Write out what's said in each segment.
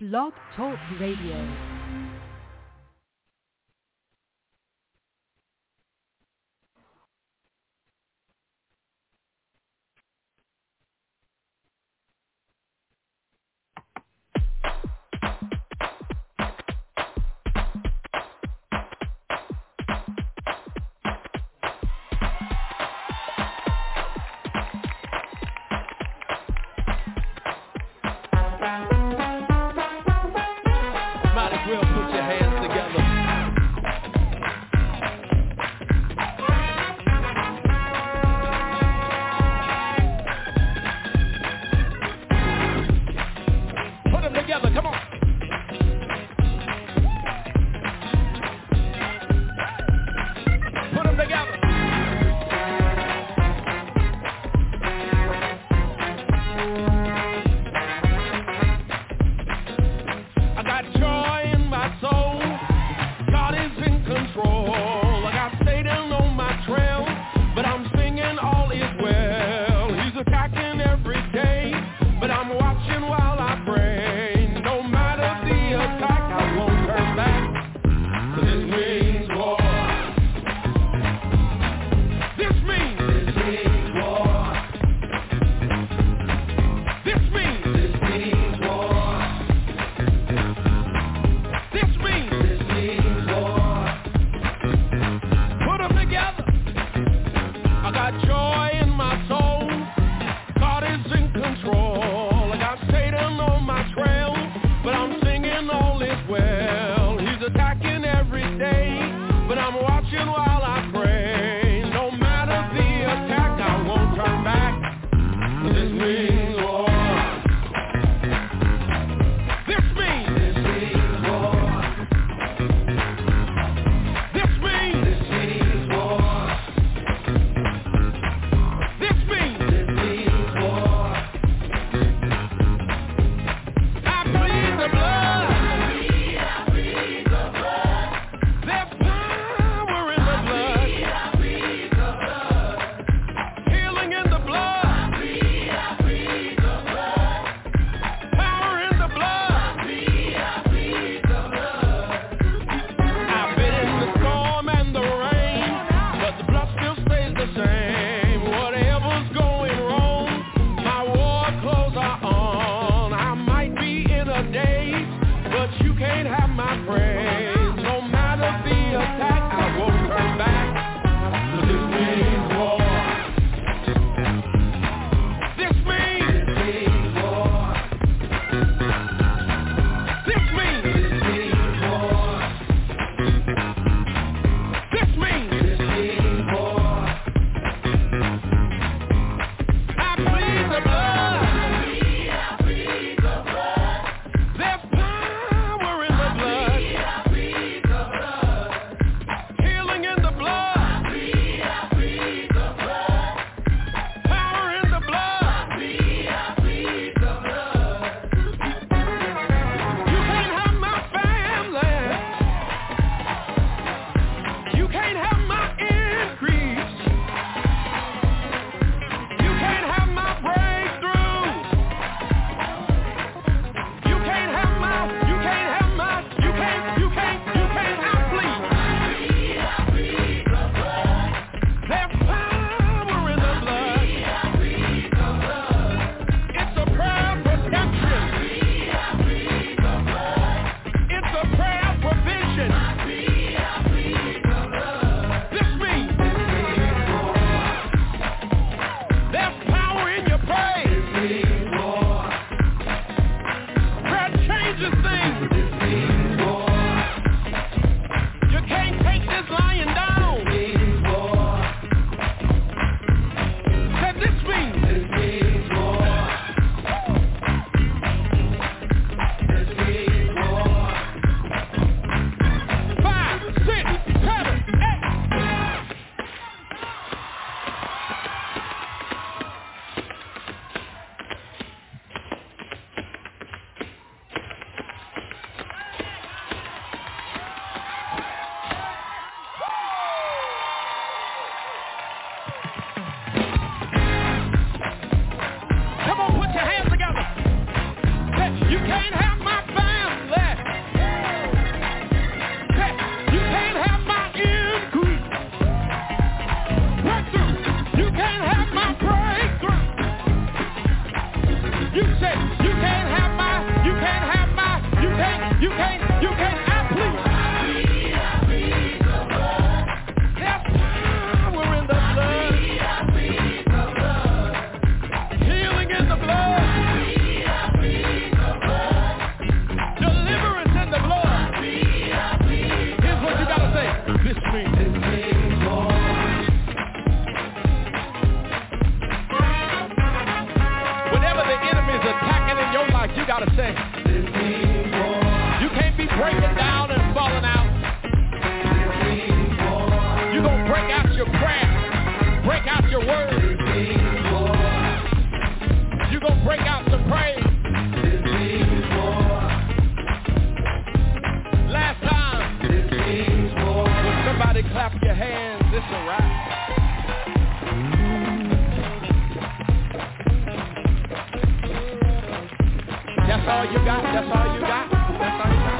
Blog Talk Radio. you got. That's all you got. That's all you got.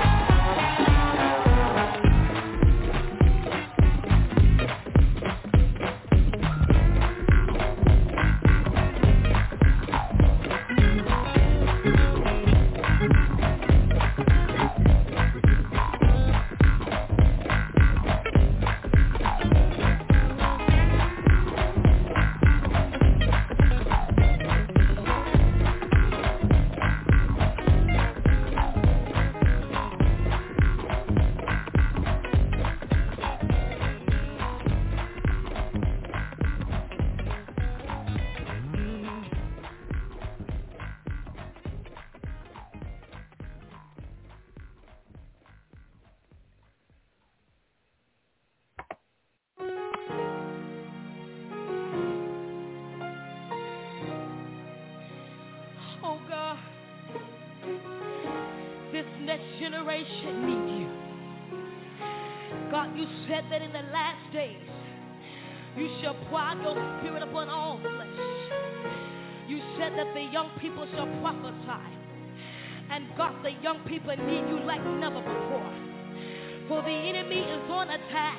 People need you like never before. For the enemy is on attack.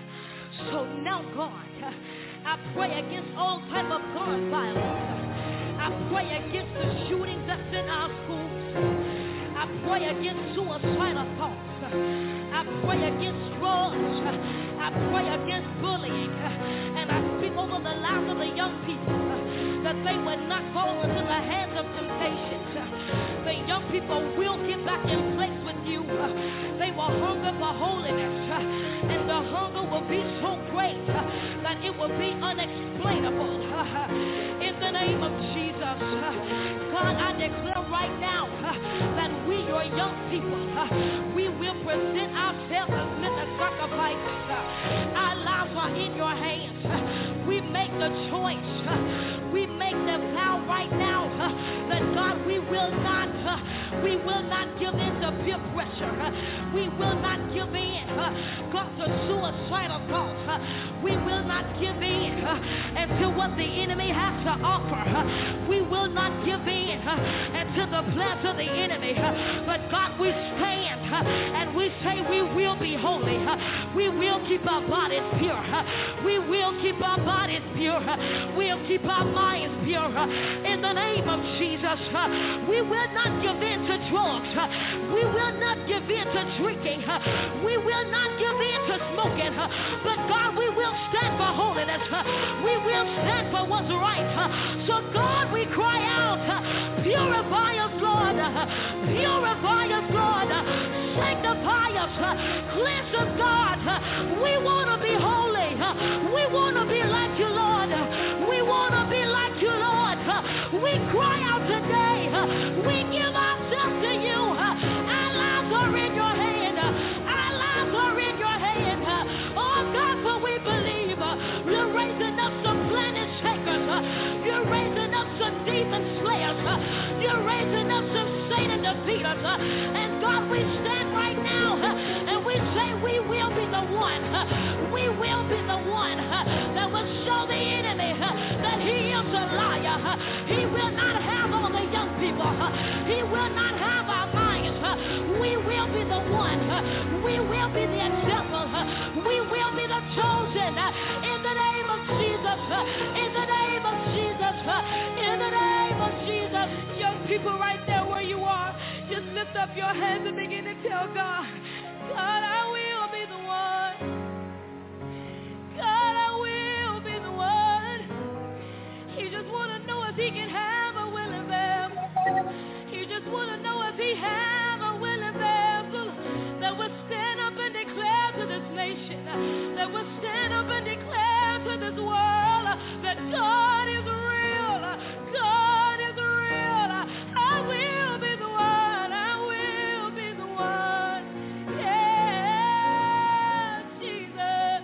So now, God, I pray against all type of gun violence. I pray against the shootings that's in our schools. I pray against suicidal thoughts. I pray against drugs. I pray against bullying. And I speak over the lives of the young people that they would not fall into the hands of temptation. The young people will get back in place with you. They will hunger for holiness, and the hunger will be so great that it will be unexplainable. In the name of Jesus, God, I declare right now that we, your young people, we will present ourselves as living sacrifices. Our lives are in your hands. We make the choice. We make the vow right now that God, we will not give in to peer pressure. We will not give in, God, to suicidal thoughts. We will not give in until what the enemy has to offer. We will not give in until the plans of the enemy. But God, we stand and we say we will be holy. We will keep our bodies pure. We will keep our bodies pure. We'll keep our minds pure. In the name of Jesus, we will not give in to drugs. We will not give in to drinking. We will not give in to smoking. But God, we will stand for holiness. We will stand for what's right. So God, we cry out, purify us, Lord. Purify us, Lord. Sanctify us. Cleanse us, God. We want to be holy. We want to be like you, Lord. We want to be like you, Lord. We cry out today. We give ourselves to you. Our lives are in your hand. Our lives are in your hand. Oh God, for we believe you're raising up some planet shakers. You're raising up some demon slayers. You're raising up some Satan defeaters. And God, we stand right now and we say we will be the one. We will be the one that will show the enemy that he is a liar. He will not have all the young people. He will not have our minds. We will be the one. We will be the example. We will be the chosen. In the name of Jesus. In the name of Jesus. In the name of Jesus. Young people right there where you are, just lift up your hands and begin to tell God, God, I will be the one. God, I will be the one. He just want to know if he can have a willing vessel. He just want to know if he have a willing vessel that will stand up and declare to this nation, that will stand up and declare to this world that God is real. God is real. I will be the one. I will be the one. Yeah, Jesus.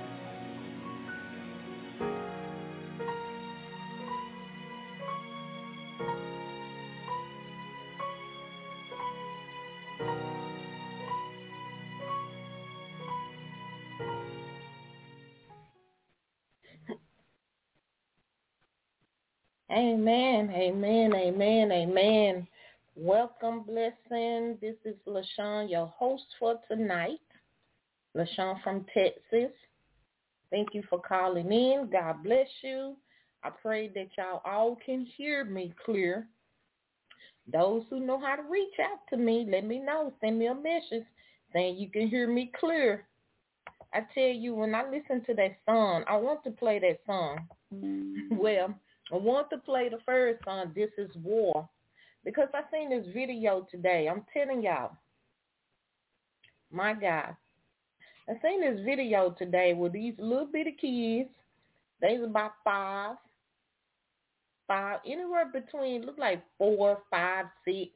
Amen, amen, amen, amen. Welcome, blessing. This is LaShawn, your host for tonight. LaShawn from Texas. Thank you for calling in. God bless you. I pray that y'all all can hear me clear. Those who know how to reach out to me, let me know. Send me a message saying you can hear me clear. I tell you, when I listen to that song, I want to play that song. Well, I want to play the first song, This Is War, because I seen this video today. I'm telling y'all, my God, I seen this video today with these little bitty kids. They was about five, anywhere between, look like 4, 5, 6,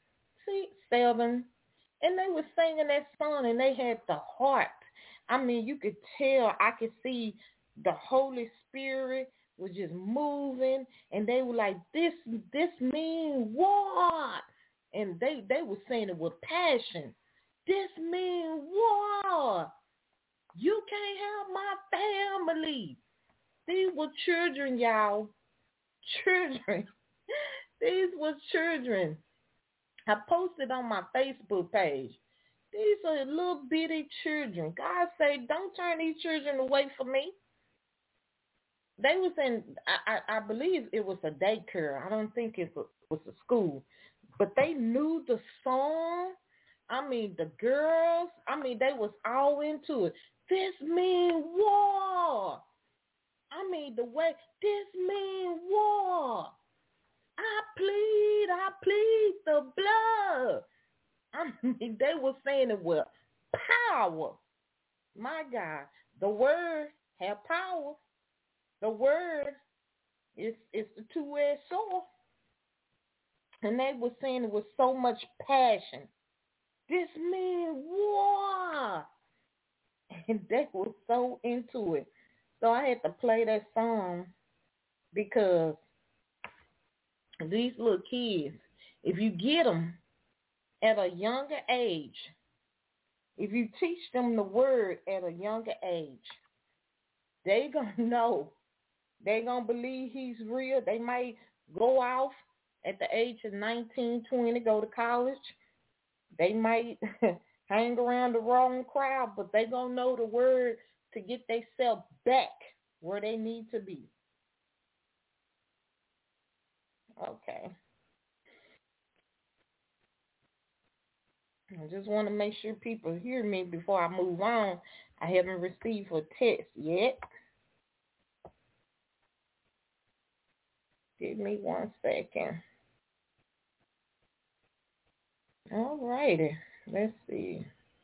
7, and they were singing that song, and they had the heart. I mean, you could tell, I could see the Holy Spirit was just moving, and they were like, this mean what? And they were saying it with passion. This mean what? You can't have my family. These were children, y'all. Children. These were children. I posted on my Facebook page. These are little bitty children. God said, don't turn these children away from me. They was in, I believe it was a daycare. I don't think it was a school. But they knew the song. I mean, the girls, they was all into it. This mean war. I mean, the way, this mean war. I plead the blood. I mean, they were saying it with power. My God, the word have power. The word is the two-edged sword. And they were saying it with so much passion. This mean war. And they were so into it. So I had to play that song because these little kids, if you get them at a younger age, if you teach them the word at a younger age, they going to know. They going to believe he's real. They might go off at the age of 19, 20, go to college. They might hang around the wrong crowd, but they going to know the word to get themselves back where they need to be. Okay. I just want to make sure people hear me before I move on. I haven't received a text yet. Give me 1 second. All righty. Let's see.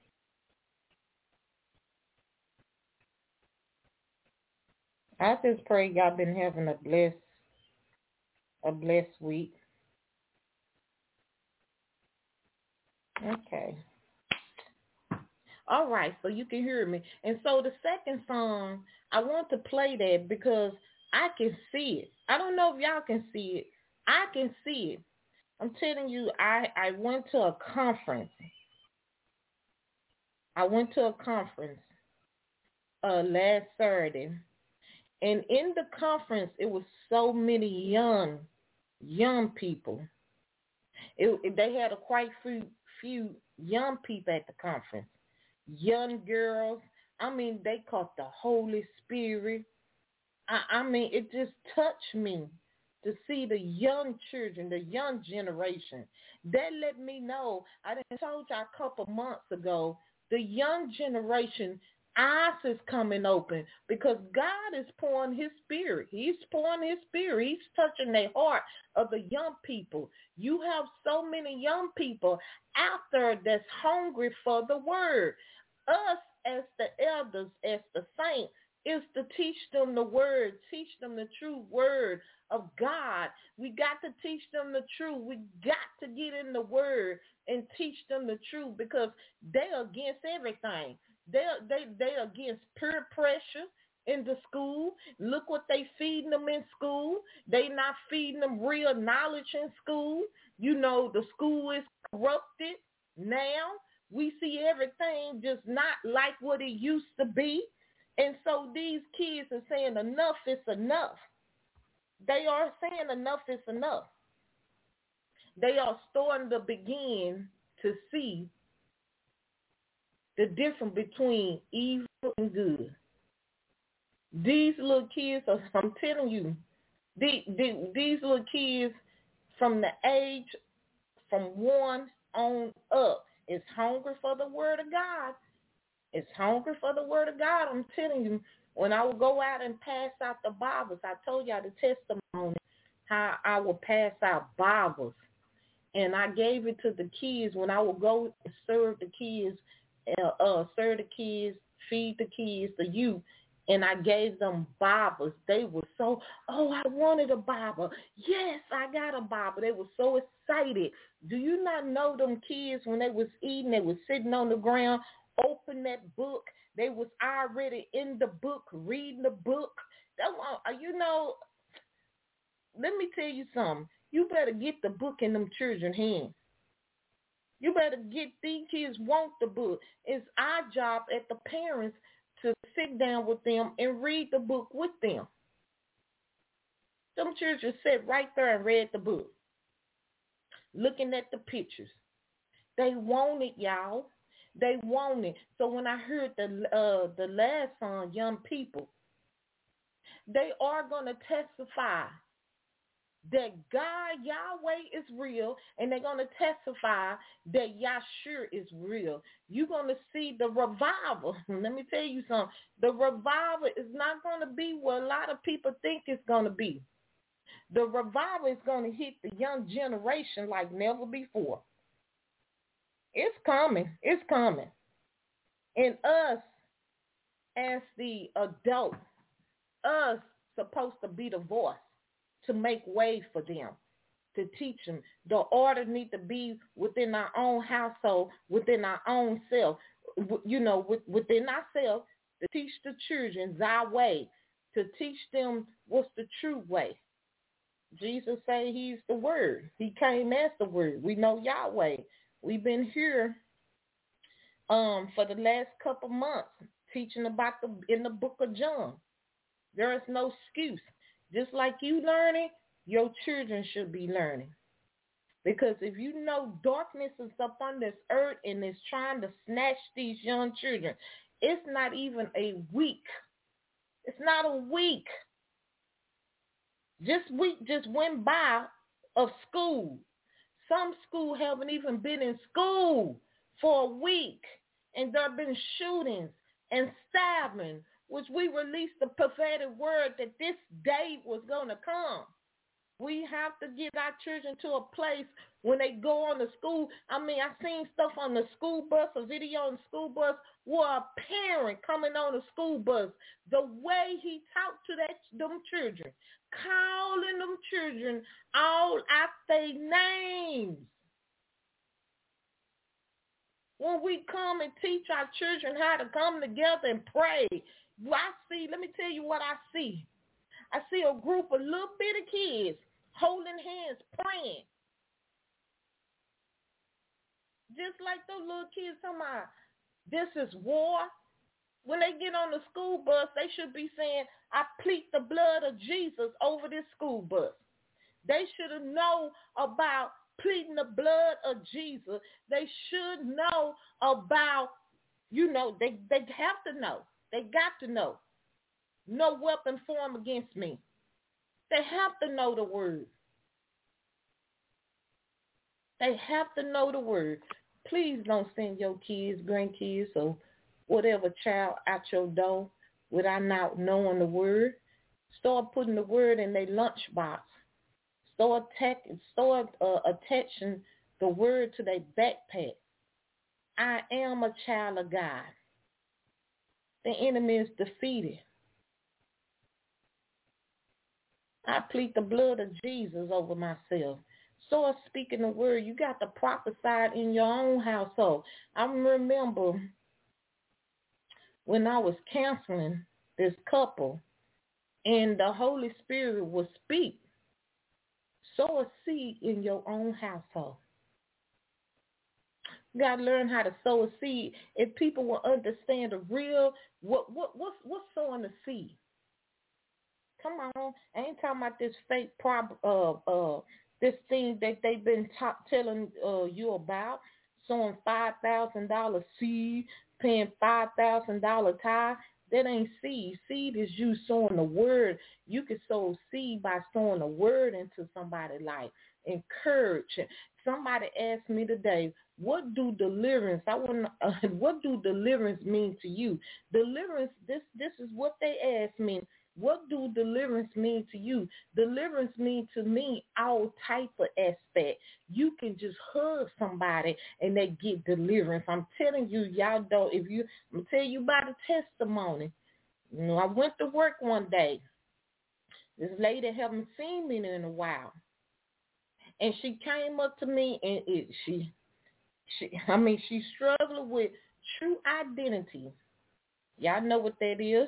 I just pray y'all been having a blessed week. Okay. All right, so you can hear me. And so the second song, I want to play that because I can see it. I don't know if y'all can see it. I can see it. I'm telling you, I went to a conference. Last Saturday. And in the conference, it was so many young people. They had quite few young people at the conference. Young girls. They caught the Holy Spirit. It just touched me to see the young children, the young generation. That let me know, I done told you a couple months ago, the young generation, eyes is coming open because God is pouring his spirit. He's pouring his spirit. He's touching the heart of the young people. You have so many young people out there that's hungry for the word. Us as the elders, as the saints, is to teach them the word, teach them the true word of God. We got to teach them the truth. We got to get in the word and teach them the truth because they're against everything. They're against peer pressure in the school. Look what they feeding them in school. They not feeding them real knowledge in school. You know, the school is corrupted now. We see everything just not like what it used to be. And so these kids are saying enough is enough. They are saying enough is enough. They are starting to begin to see the difference between evil and good. These little kids, I'm telling you, these little kids from the age from 1 on up is hungry for the word of God. It's hungry for the word of God. I'm telling you, when I would go out and pass out the Bibles, I told y'all the testimony, how I would pass out Bibles. And I gave it to the kids when I would go and serve the kids, feed the kids, the youth. And I gave them Bibles. They were so, I wanted a Bible. Yes, I got a Bible. They were so excited. Do you not know them kids, when they was eating, they was sitting on the ground, open that book. They was already in the book, reading the book. Let me tell you something. You better get the book in them children's hands. You better get these kids want the book. It's our job as the parents to sit down with them and read the book with them. Some children sat right there and read the book, looking at the pictures. They want it, y'all. They want it. So when I heard the last song, Young People, they are going to testify that God, Yahweh, is real, and they're going to testify that Yahshua is real. You're going to see the revival. Let me tell you something. The revival is not going to be what a lot of people think it's going to be. The revival is going to hit the young generation like never before. It's coming. It's coming. And us, as the adult, us supposed to be the voice to make way for them, to teach them. The order need to be within our own household, within our own self, within ourselves, to teach the children thy way, to teach them what's the true way. Jesus say he's the word. He came as the word. We know Yahweh. We've been here for the last couple months teaching about in the book of John. There is no excuse. Just like you learning, your children should be learning. Because if you know darkness is up on this earth and is trying to snatch these young children, it's not even a week. It's not a week. Week just went by of school. Some school haven't even been in school for a week. And there have been shootings and stabbing, which we released the prophetic word that this day was going to come. We have to get our children to a place when they go on the school. I seen stuff on the school bus, a video on the school bus, where a parent coming on the school bus, the way he talked to them children, calling them children all out their names. When we come and teach our children how to come together and pray, let me tell you what I see. I see a group of little bitty kids holding hands, praying. Just like those little kids talking about, this is war. When they get on the school bus, they should be saying, I plead the blood of Jesus over this school bus. They should have known about pleading the blood of Jesus. They should know about, they have to know. They got to know. No weapon formed against me. They have to know the word. They have to know the word. Please don't send your kids, grandkids, or whatever child out your door without not knowing the word. Start putting the word in their lunchbox. Start attaching the word to their backpack. I am a child of God. The enemy is defeated. I plead the blood of Jesus over myself. So speaking the word, you got to prophesy in your own household. I remember when I was counseling this couple, and the Holy Spirit would speak. Sow a seed in your own household. You got to learn how to sow a seed. If people will understand the real, what's sowing a seed? Come on, I ain't talking about this fake this thing that they've been telling you about, sowing $5,000 seed, paying $5,000 tithe. That ain't seed. Seed is you sowing the word. You can sow seed by sowing the word into somebody's life. Encourage. Somebody asked me today, what do deliverance? What do deliverance mean to you? Deliverance. This is what they asked me. What do deliverance mean to you? Deliverance means to me all type of aspect. You can just hug somebody and they get deliverance. I'm telling you, y'all don't. I'm gonna tell you about a testimony. You know, I went to work one day. This lady haven't seen me in a while, and she came up to me and she's struggling with true identity. Y'all know what that is.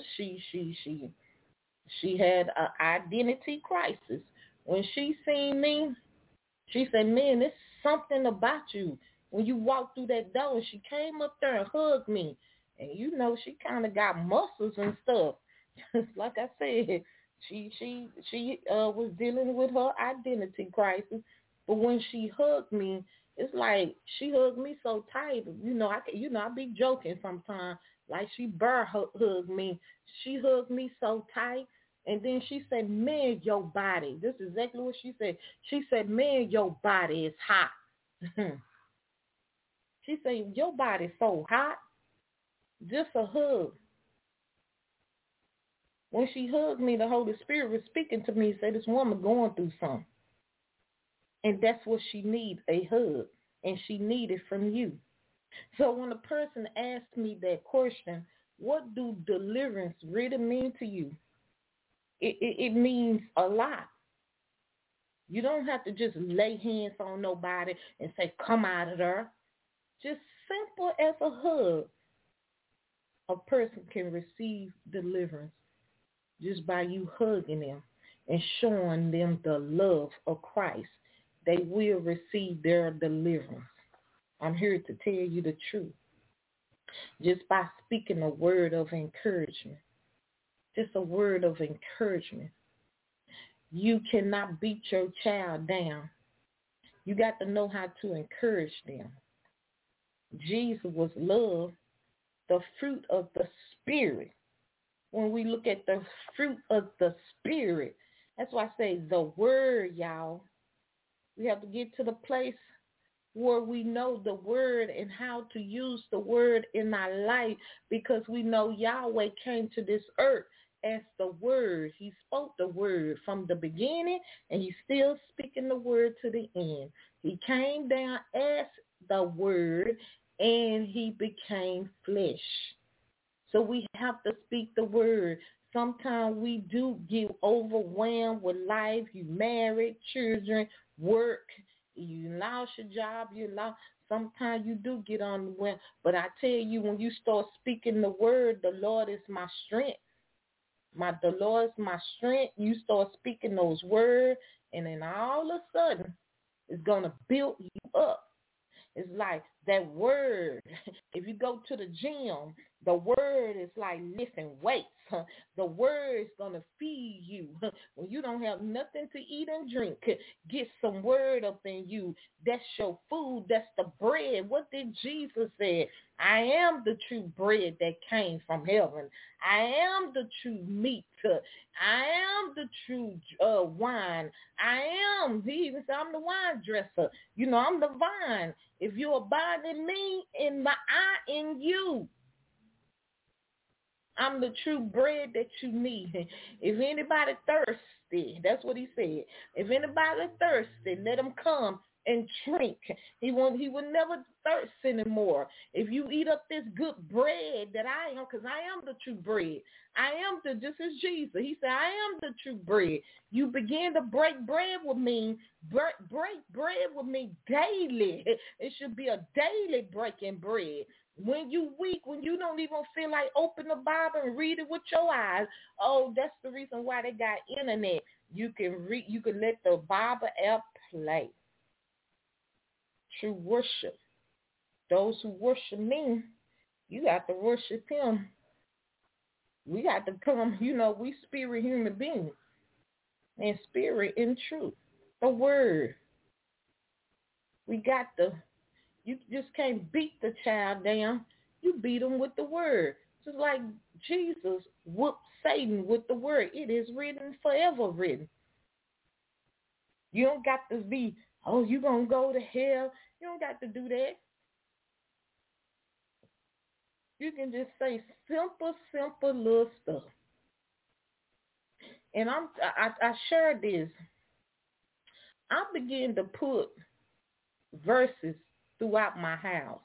She had an identity crisis. When she seen me, she said, man, there's something about you. When you walked through that door, and she came up there and hugged me. And you know, she kind of got muscles and stuff. Like I said, she was dealing with her identity crisis. But when she hugged me, it's like she hugged me so tight. I be joking sometimes. Like she hugged me. She hugged me so tight. And then she said, man, your body. This is exactly what she said. She said, man, your body is hot. She said, your body's so hot. Just a hug. When she hugged me, the Holy Spirit was speaking to me and said, this woman going through something. And that's what she needs, a hug. And she needed from you. So when a person asked me that question, what do deliverance really mean to you? It means a lot. You don't have to just lay hands on nobody and say, come out of there. Just simple as a hug, a person can receive deliverance just by you hugging them and showing them the love of Christ. They will receive their deliverance. I'm here to tell you the truth. Just by speaking a word of encouragement. Just a word of encouragement. You cannot beat your child down. You got to know how to encourage them. Jesus was love, the fruit of the Spirit. When we look at the fruit of the Spirit, that's why I say the word, y'all. We have to get to the place where we know the word and how to use the word in our life, because we know Yahweh came to this earth as the word. He spoke the word from the beginning, and he's still speaking the word to the end. He came down as the word, and he became flesh. So we have to speak the word. Sometimes we do get overwhelmed with life. You married, children, work, you lost your job, sometimes you do get overwhelmed. But I tell you, when you start speaking the word, the Lord is my strength. The Lord is my strength. You start speaking those words, and then all of a sudden, it's going to build you up. It's like that word. If you go to the gym, the word is like lifting weights. The word is going to feed you. When you don't have nothing to eat and drink, get some word up in you. That's your food. That's the bread. What did Jesus say? I am the true bread that came from heaven. I am the true meat. I am the true wine. He even said, I'm the wine dresser. I'm the vine. If you abide in me, and I in you, I'm the true bread that you need. If anybody thirsty, that's what he said. If anybody thirsty, let him come and drink. He will never thirst anymore. If you eat up this good bread that I am, because I am the true bread. This is Jesus. He said, I am the true bread. You begin to break bread with me. Break bread with me daily. It should be a daily breaking bread. When you weak, when you don't even feel like open the Bible and read it with your eyes, that's the reason why they got internet. You can let the Bible app play. True worship. Those who worship me, you got to worship him. We got to come, we spirit human beings. And spirit in truth. The word. You just can't beat the child down. You beat him with the word. Just like Jesus whooped Satan with the word. It is written, forever written. You don't got to be, oh, you going to go to hell. You don't got to do that. You can just say simple little stuff. And I shared this. I began to put verses throughout my house.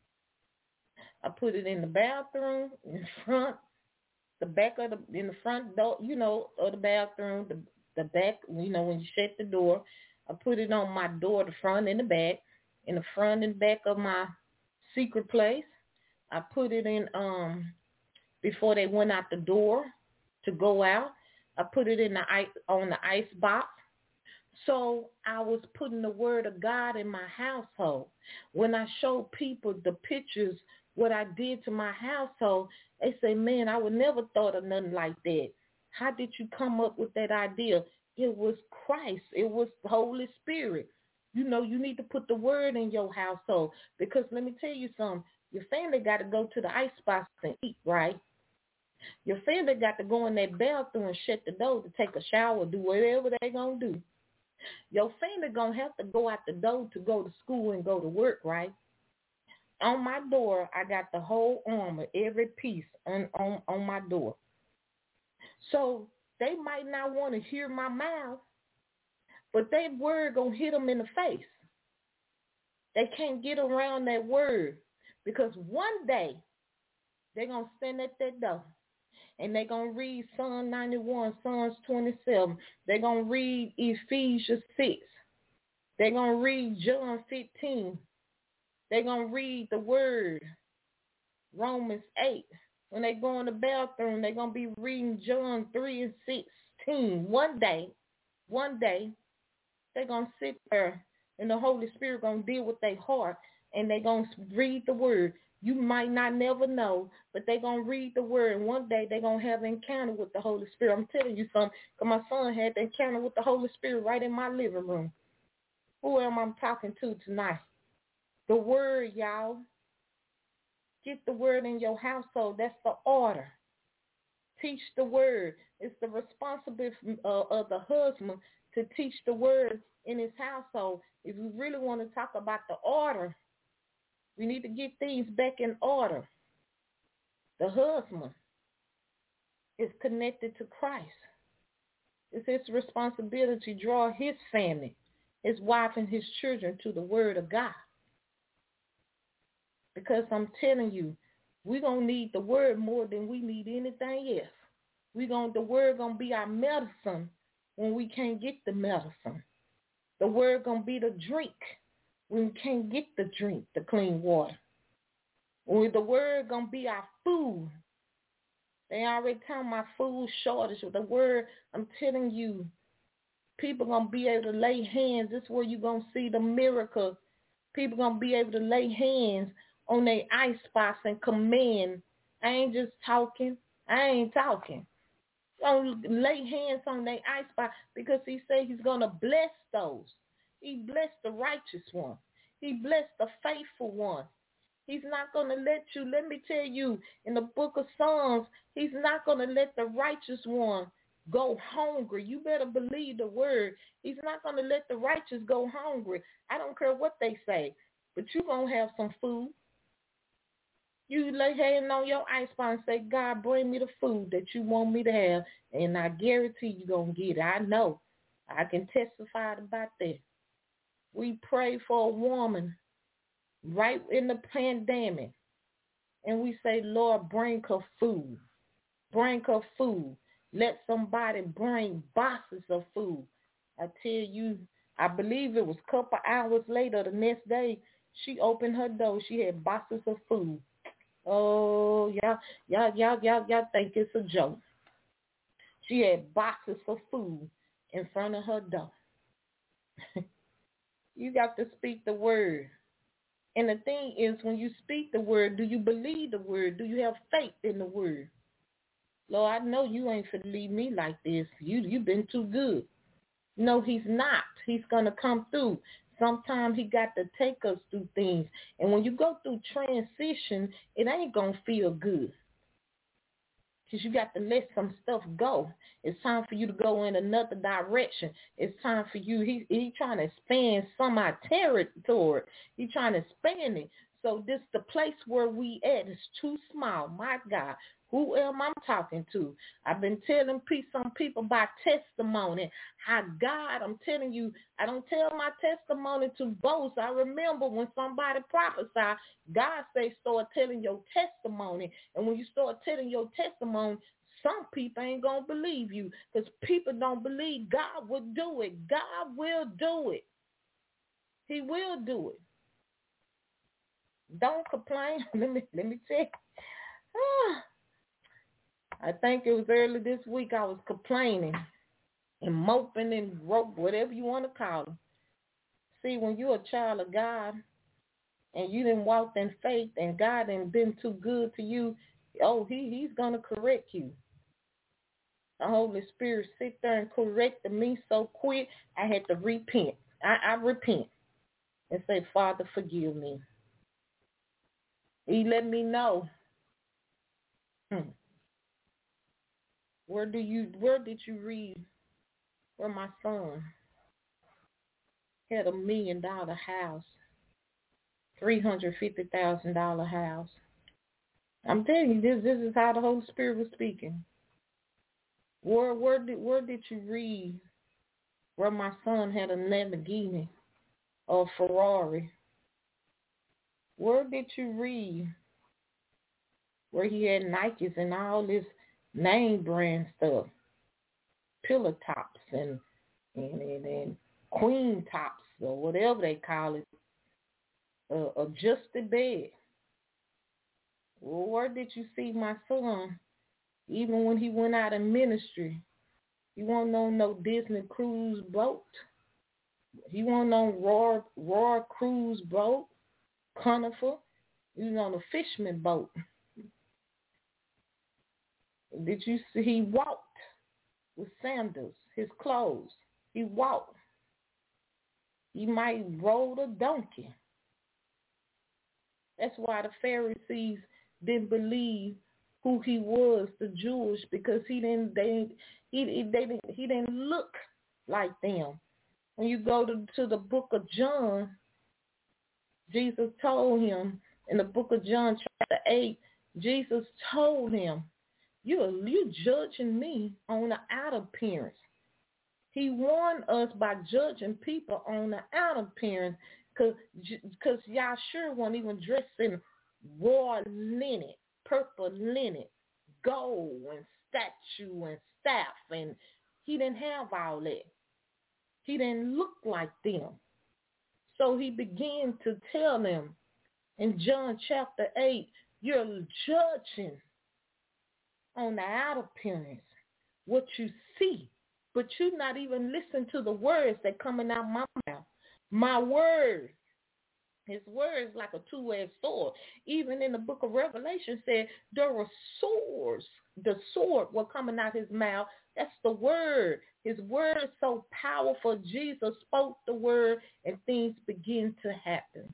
I put it in the bathroom, in front, the back of in the front door, of the bathroom, the back, when you shut the door. I put it on my door, the front and the back, in the front and back of my secret place. I put it in before they went out the door to go out. I put it on the ice box. So I was putting the word of God in my household. When I show people the pictures, what I did to my household, they say, man, I would never thought of nothing like that. How did you come up with that idea? It was Christ. It was the Holy Spirit. You need to put the word in your household, because let me tell you something. Your family got to go to the ice box and eat, right? Your family got to go in that bathroom and shut the door to take a shower, do whatever they going to do. Your family going to have to go out the door to go to school and go to work, right? On my door, I got the whole armor, every piece on my door. So they might not want to hear my mouth, but that word going to hit them in the face. They can't get around that word, because one day they're going to stand at that door. And they're going to read Psalm 91, Psalms 27. They're going to read Ephesians 6. They're going to read John 15. They're going to read the word, Romans 8. When they go in the bathroom, they're going to be reading John 3 and 16. One day, they're going to sit there, and the Holy Spirit going to deal with their heart, and they're going to read the word. You might not never know, but they're going to read the word, and one day they're going to have an encounter with the Holy Spirit. I'm telling you something, because my son had the encounter with the Holy Spirit right in my living room. Who am I talking to tonight? The word, y'all. Get the word in your household. That's the order. Teach the word. It's the responsibility of the husband to teach the word in his household. If we really want to talk about the order, we need to get things back in order. The husband is connected to Christ. It's his responsibility to draw his family, his wife and his children to the word of God. Because I'm telling you, we're going to need the word more than we need anything else. The word going to be our medicine when we can't get the medicine. The word going to be the drink when we can't get the drink, the clean water. The word going to be our food. They already tell my food shortage with the word. I'm telling you, people going to be able to lay hands. This is where you're going to see the miracle. People going to be able to lay hands on their ice spots and command. I ain't just talking. I ain't talking. Going to lay hands on their ice spot, because he said he's going to bless those. He blessed the righteous one. He blessed the faithful one. He's not going to let me tell you, in the book of Psalms, he's not going to let the righteous one go hungry. You better believe the word. He's not going to let the righteous go hungry. I don't care what they say, but you're going to have some food. You lay hands on your ice spot and say, God, bring me the food that you want me to have, and I guarantee you're going to get it. I know. I can testify about that. We prayed for a woman right in the pandemic, and we say, Lord, bring her food. Bring her food. Let somebody bring boxes of food. I tell you, I believe it was a couple hours later, the next day, she opened her door. She had boxes of food. Oh, y'all think it's a joke. She had boxes of food in front of her door. You got to speak the word. And the thing is, when you speak the word, do you believe the word? Do you have faith in the word? Lord, I know you ain't for to leave me like this. You've been too good. No, he's not. He's going to come through. sometimes he got to take us through things. And when you go through transition, it ain't going to feel good. Because you got to let some stuff go. It's time for you to go in another direction. It's time for you. He trying to expand some of our territory. He trying to expand it. So this the place where we at is too small. My God, who am I talking to? I've been telling some people by testimony how God, I'm telling you, I don't tell my testimony to boast. I remember when somebody prophesied, God say start telling your testimony. And when you start telling your testimony, some people ain't going to believe you because people don't believe God will do it. God will do it. He will do it. Don't complain. Let me tell you. I think it was early this week I was complaining and moping and rope, whatever you want to call it. See, when you're a child of God and you didn't walk in faith and God ain't been too good to you, he's going to correct you. The Holy Spirit sit there and corrected me so quick I had to repent. I repent and say, Father, forgive me. He let me know. Where did you read where my son had $1 million house, $350,000 house? I'm telling you, this is how the Holy Spirit was speaking. Where did you read where my son had a Lamborghini or a Ferrari? Where did you read where he had Nikes and all this name brand stuff, pillow tops and queen tops or whatever they call it, adjusted bed? Well, where did you see my son, even when he went out in ministry, he wasn't on no Disney cruise boat. He wasn't on Royal cruise boat, Carnival. He was on a fisherman boat. Did you see he walked with sandals, his clothes? He walked. He might rode a donkey. That's why the Pharisees didn't believe who he was, the Jewish, because he didn't look like them. When you go to the book of John, Jesus told him in the book of John chapter 8, Jesus told him, you judging me on the outer appearance. He warned us by judging people on the outer appearance because y'all sure weren't even dressed in royal linen, purple linen, gold and statue and staff, and he didn't have all that. He didn't look like them. So he began to tell them in John chapter 8, you're judging on the outer appearance, what you see, but you not even listen to the words that coming out my mouth. My word, his word is like a two-edged sword. Even in the book of Revelation said there were swords. The sword was coming out his mouth. That's the word. His word is so powerful. Jesus spoke the word and things begin to happen.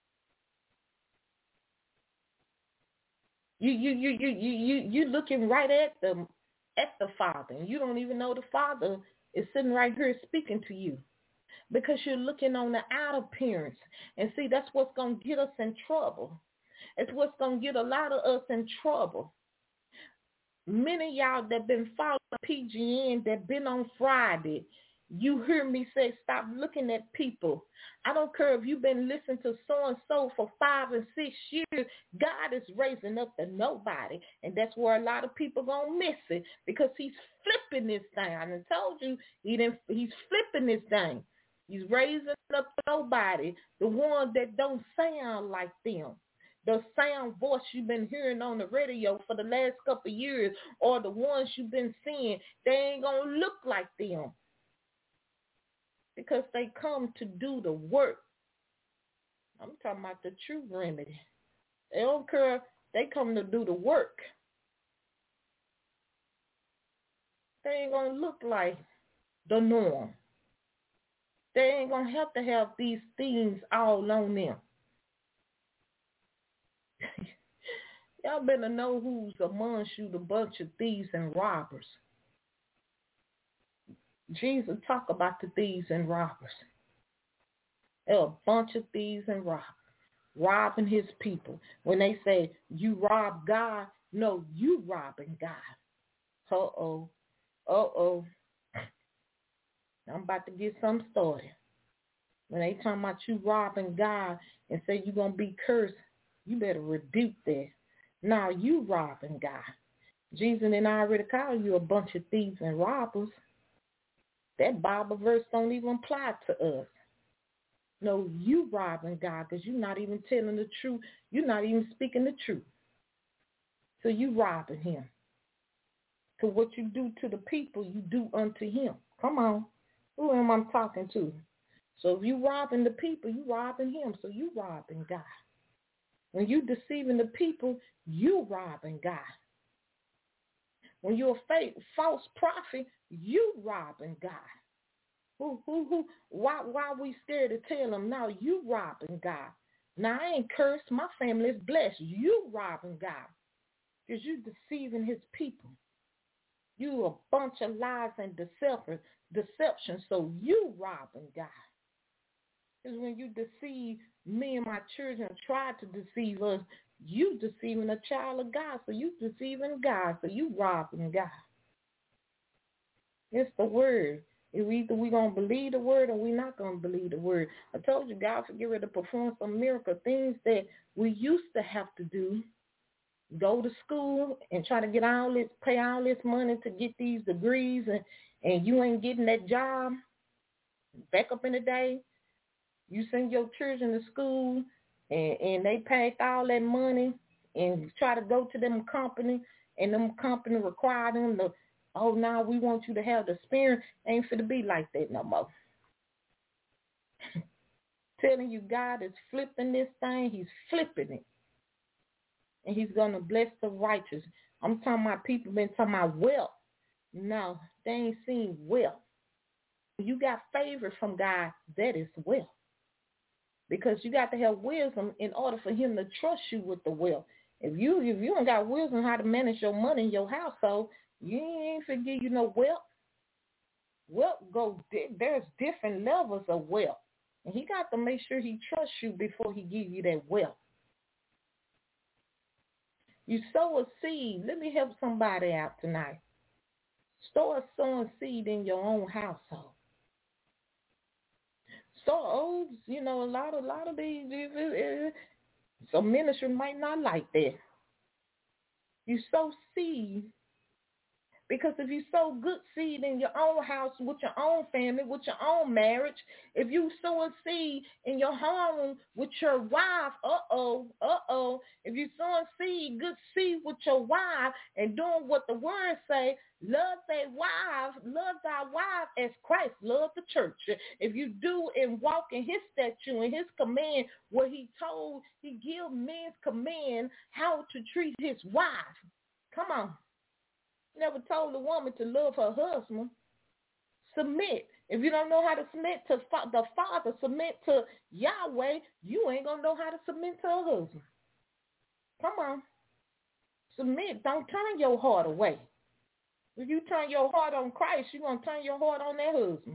You looking right at the Father, and you don't even know the Father is sitting right here speaking to you because you're looking on the outer appearance. And see, that's what's going to get us in trouble. It's what's going to get a lot of us in trouble. Many of y'all that been following PGN, that been on Friday, you hear me say, stop looking at people. I don't care if you've been listening to so-and-so for 5 and 6 years. God is raising up to nobody. And that's where a lot of people going to miss it because he's flipping this thing. I done told you he's flipping this thing. He's raising up to nobody, the ones that don't sound like them. The sound voice you've been hearing on the radio for the last couple of years, or the ones you've been seeing, they ain't going to look like them. Because they come to do the work. I'm talking about the true remedy. They don't care. They come to do the work. They ain't going to look like the norm. They ain't going to have these things all on them. Y'all better know who's amongst you, the bunch of thieves and robbers. Jesus talk about the thieves and robbers. They're a bunch of thieves and robbers, robbing his people. When they say, you rob God, no, you robbing God. Uh-oh. I'm about to get something started. When they talking about you robbing God and say you're going to be cursed, you better rebuke that. Now you robbing God. Jesus and I already called you a bunch of thieves and robbers. That Bible verse don't even apply to us. No, you robbing God because you're not even telling the truth. You're not even speaking the truth. So you robbing him. So what you do to the people, you do unto him. Come on. Who am I talking to? So if you robbing the people, you robbing him. So you robbing God. When you deceiving the people, you robbing God. When you're a fake, false prophet, you robbing God. Why we scared to tell them, now you robbing God. Now I ain't cursed, my family is blessed. You robbing God. Because you deceiving his people. You a bunch of lies and deception, so you robbing God. Because when you deceive me and my children, try to deceive us, you deceiving a child of God, so you deceiving God, so you robbing God. It's the word. Either we're going to believe the word or we're not going to believe the word. I told you God will get ready to perform some miracle things that we used to have to do. Go to school and try to get pay all this money to get these degrees, and you ain't getting that job. Back up in the day, you send your children to school and they paid all that money and try to go to them company, and them company require them to, oh, now we want you to have the experience. Ain't finna be like that no more. Telling you God is flipping this thing. He's flipping it. And he's going to bless the righteous. I'm talking about people been talking about wealth. No, they ain't seen wealth. You got favor from God, that is wealth. Because you got to have wisdom in order for him to trust you with the wealth. If you don't got wisdom how to manage your money in your household, you ain't finna give you no wealth. There's different levels of wealth. And he got to make sure he trusts you before he give you that wealth. You sow a seed. Let me help somebody out tonight. Start sowing seed in your own household. So, a lot of these, some ministry might not like that. You sow seed. Because if you sow good seed in your own house, with your own family, with your own marriage, if you sow a seed in your home with your wife, if you sow a seed, good seed with your wife and doing what the word say, love thy wife as Christ loved the church. If you do and walk in his statute and his command, where he give men's command how to treat his wife. Come on. Never told a woman to love her husband. Submit. If you don't know how to submit to the Father, submit to Yahweh, you ain't going to know how to submit to a husband. Come on. Submit. Don't turn your heart away. If you turn your heart on Christ, you're going to turn your heart on that husband.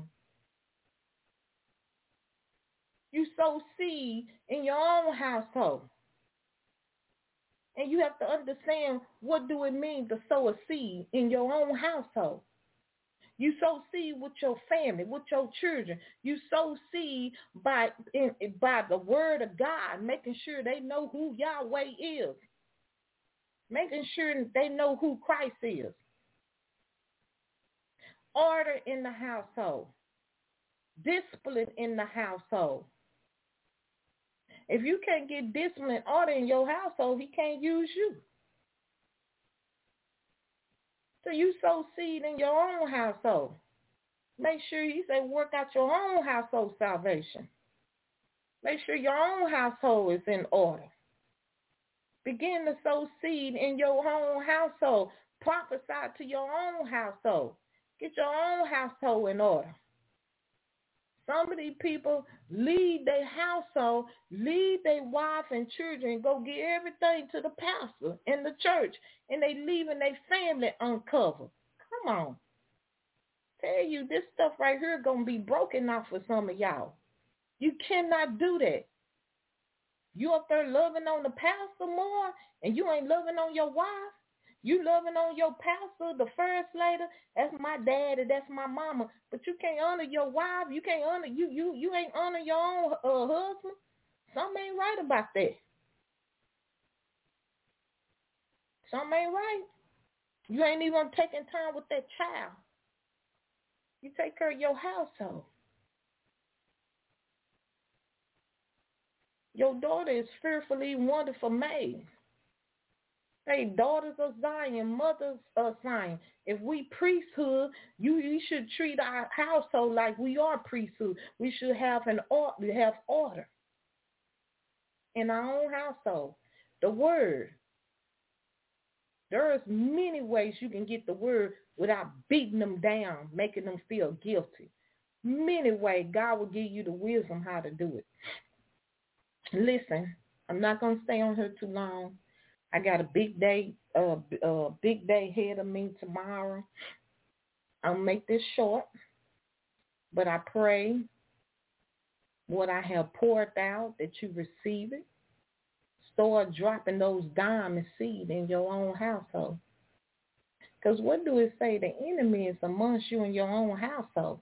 You sow seed in your own household. And you have to understand, what do it mean to sow a seed in your own household? You sow seed with your family, with your children. You sow seed by the word of God, making sure they know who Yahweh is. Making sure they know who Christ is. Order in the household. Discipline in the household. If you can't get discipline, order in your household, he can't use you. So you sow seed in your own household. Make sure work out your own household salvation. Make sure your own household is in order. Begin to sow seed in your own household. Prophesy to your own household. Get your own household in order. Some of these people leave their household, leave their wife and children, and go give everything to the pastor in the church, and they leaving their family uncovered. Come on. Tell you, this stuff right here going to be broken off for some of y'all. You cannot do that. You up there loving on the pastor more, and you ain't loving on your wife. You loving on your pastor, the first lady. That's my daddy. That's my mama. But you can't honor your wife. You can't honor you ain't honor your own husband. Something ain't right about that. Something ain't right. You ain't even taking time with that child. You take care of your household. Your daughter is fearfully wonderful made. Hey, daughters of Zion, mothers of Zion. If we priesthood, you should treat our household like we are priesthood. We should have order in our own household. The word. There's many ways you can get the word without beating them down, making them feel guilty. Many ways God will give you the wisdom how to do it. Listen, I'm not going to stay on here too long. I got a big day ahead of me tomorrow. I'll make this short, but I pray what I have poured out that you receive it. Start dropping those diamond seed in your own household. Because what do it say? The enemy is amongst you in your own household.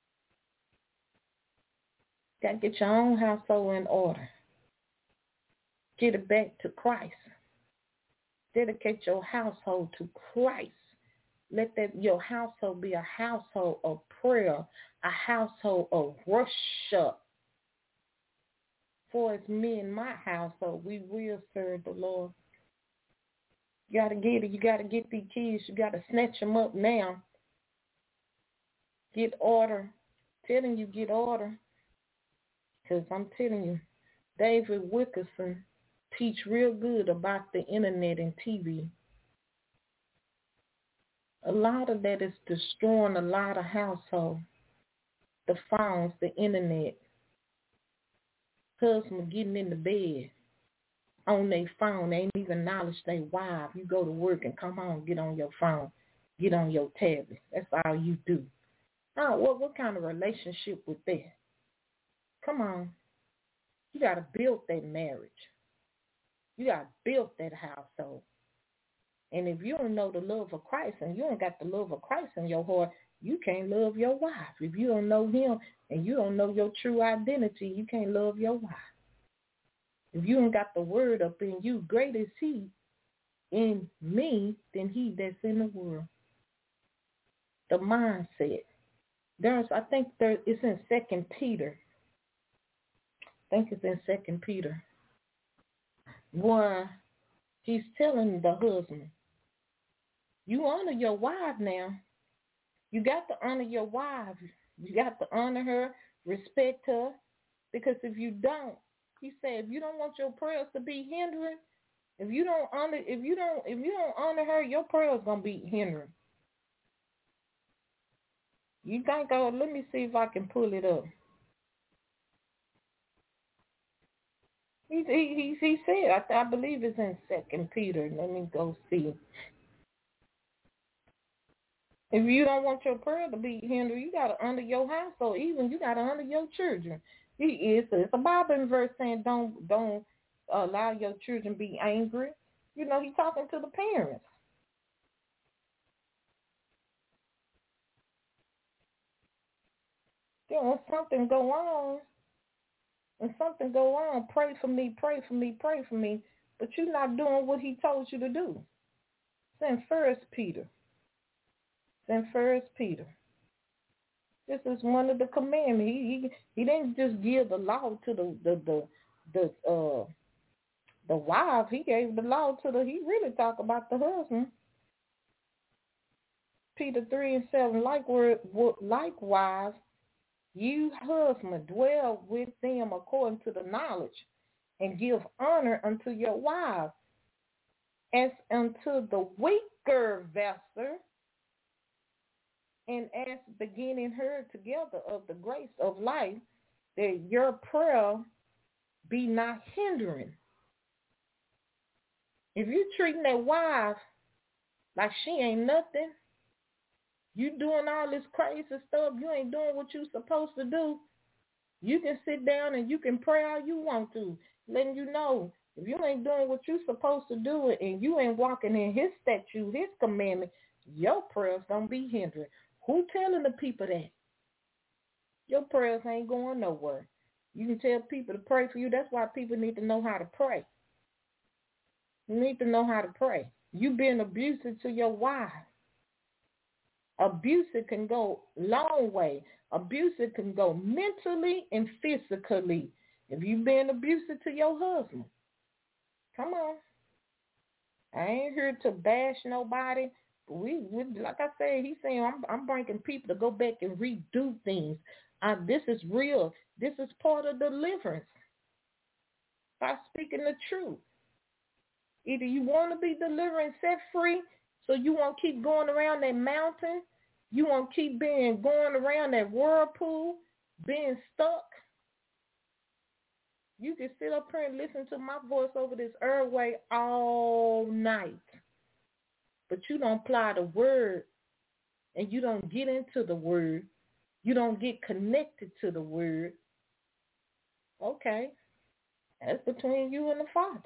Got to get your own household in order. Get it back to Christ. Dedicate your household to Christ. Let your household be a household of prayer, a household of worship. For it's me and my household, we will serve the Lord. You got to get it. You got to get these kids. You got to snatch them up now. Get order. Telling you, get order. Because I'm telling you, David Wilkerson teach real good about the internet and TV. A lot of that is destroying a lot of households. The phones, the internet. Husband getting in the bed on their phone. They ain't even acknowledge their wife. You go to work and come home, get on your phone, get on your tablet. That's all you do. Oh, what kind of relationship with that? Come on. You got to build that marriage. You got to build that household. And if you don't know the love of Christ and you don't got the love of Christ in your heart, you can't love your wife. If you don't know him and you don't know your true identity, you can't love your wife. If you don't got the word up in you, great is he in me than he that's in the world. The mindset. It's in 2 Peter. I think it's in 2 Peter. Where he's telling the husband, you honor your wife now. You got to honor your wife. You got to honor her, respect her, because if you don't, he said, if you don't want your prayers to be hindering, if you don't honor her, your prayers gonna be hindering. You think? Oh, let me see if I can pull it up. He said, I believe it's in 2 Peter. Let me go see. If you don't want your prayer to be hindered, you got to honor your household. Even you got to honor your children. It's a Bible verse saying don't allow your children to be angry. You know, he's talking to the parents. Then when something go on, pray for me, pray for me, pray for me. But you're not doing what he told you to do. It's in 1 Peter. It's in 1 Peter. This is one of the commandments. He didn't just give the law to the wife. He gave the law to he really talked about the husband. Peter 3:7. Likewise, you husband dwell with them according to the knowledge, and give honor unto your wife, as unto the weaker vessel, and ask, beginning her together of the grace of life, that your prayer be not hindering. If you treating that wife like she ain't nothing, you doing all this crazy stuff, you ain't doing what you supposed to do, you can sit down and you can pray all you want to, letting you know, if you ain't doing what you supposed to do and you ain't walking in his statute, his commandment, your prayers don't be hindering. Who telling the people that? Your prayers ain't going nowhere. You can tell people to pray for you. That's why people need to know how to pray. You need to know how to pray. You being abusive to your wife. Abusive can go long way. Abusive can go mentally and physically. If you being abusive to your husband, come on. I ain't here to bash nobody. We like I said, he's saying I'm bringing people to go back and redo things. This is real. This is part of deliverance. By speaking the truth. Either you want to be delivered and set free, so you won't keep going around that mountain. You won't keep going around that whirlpool, being stuck. You can sit up here and listen to my voice over this airway all night. But you don't apply the word, and you don't get into the word. You don't get connected to the word. Okay. That's between you and the Father.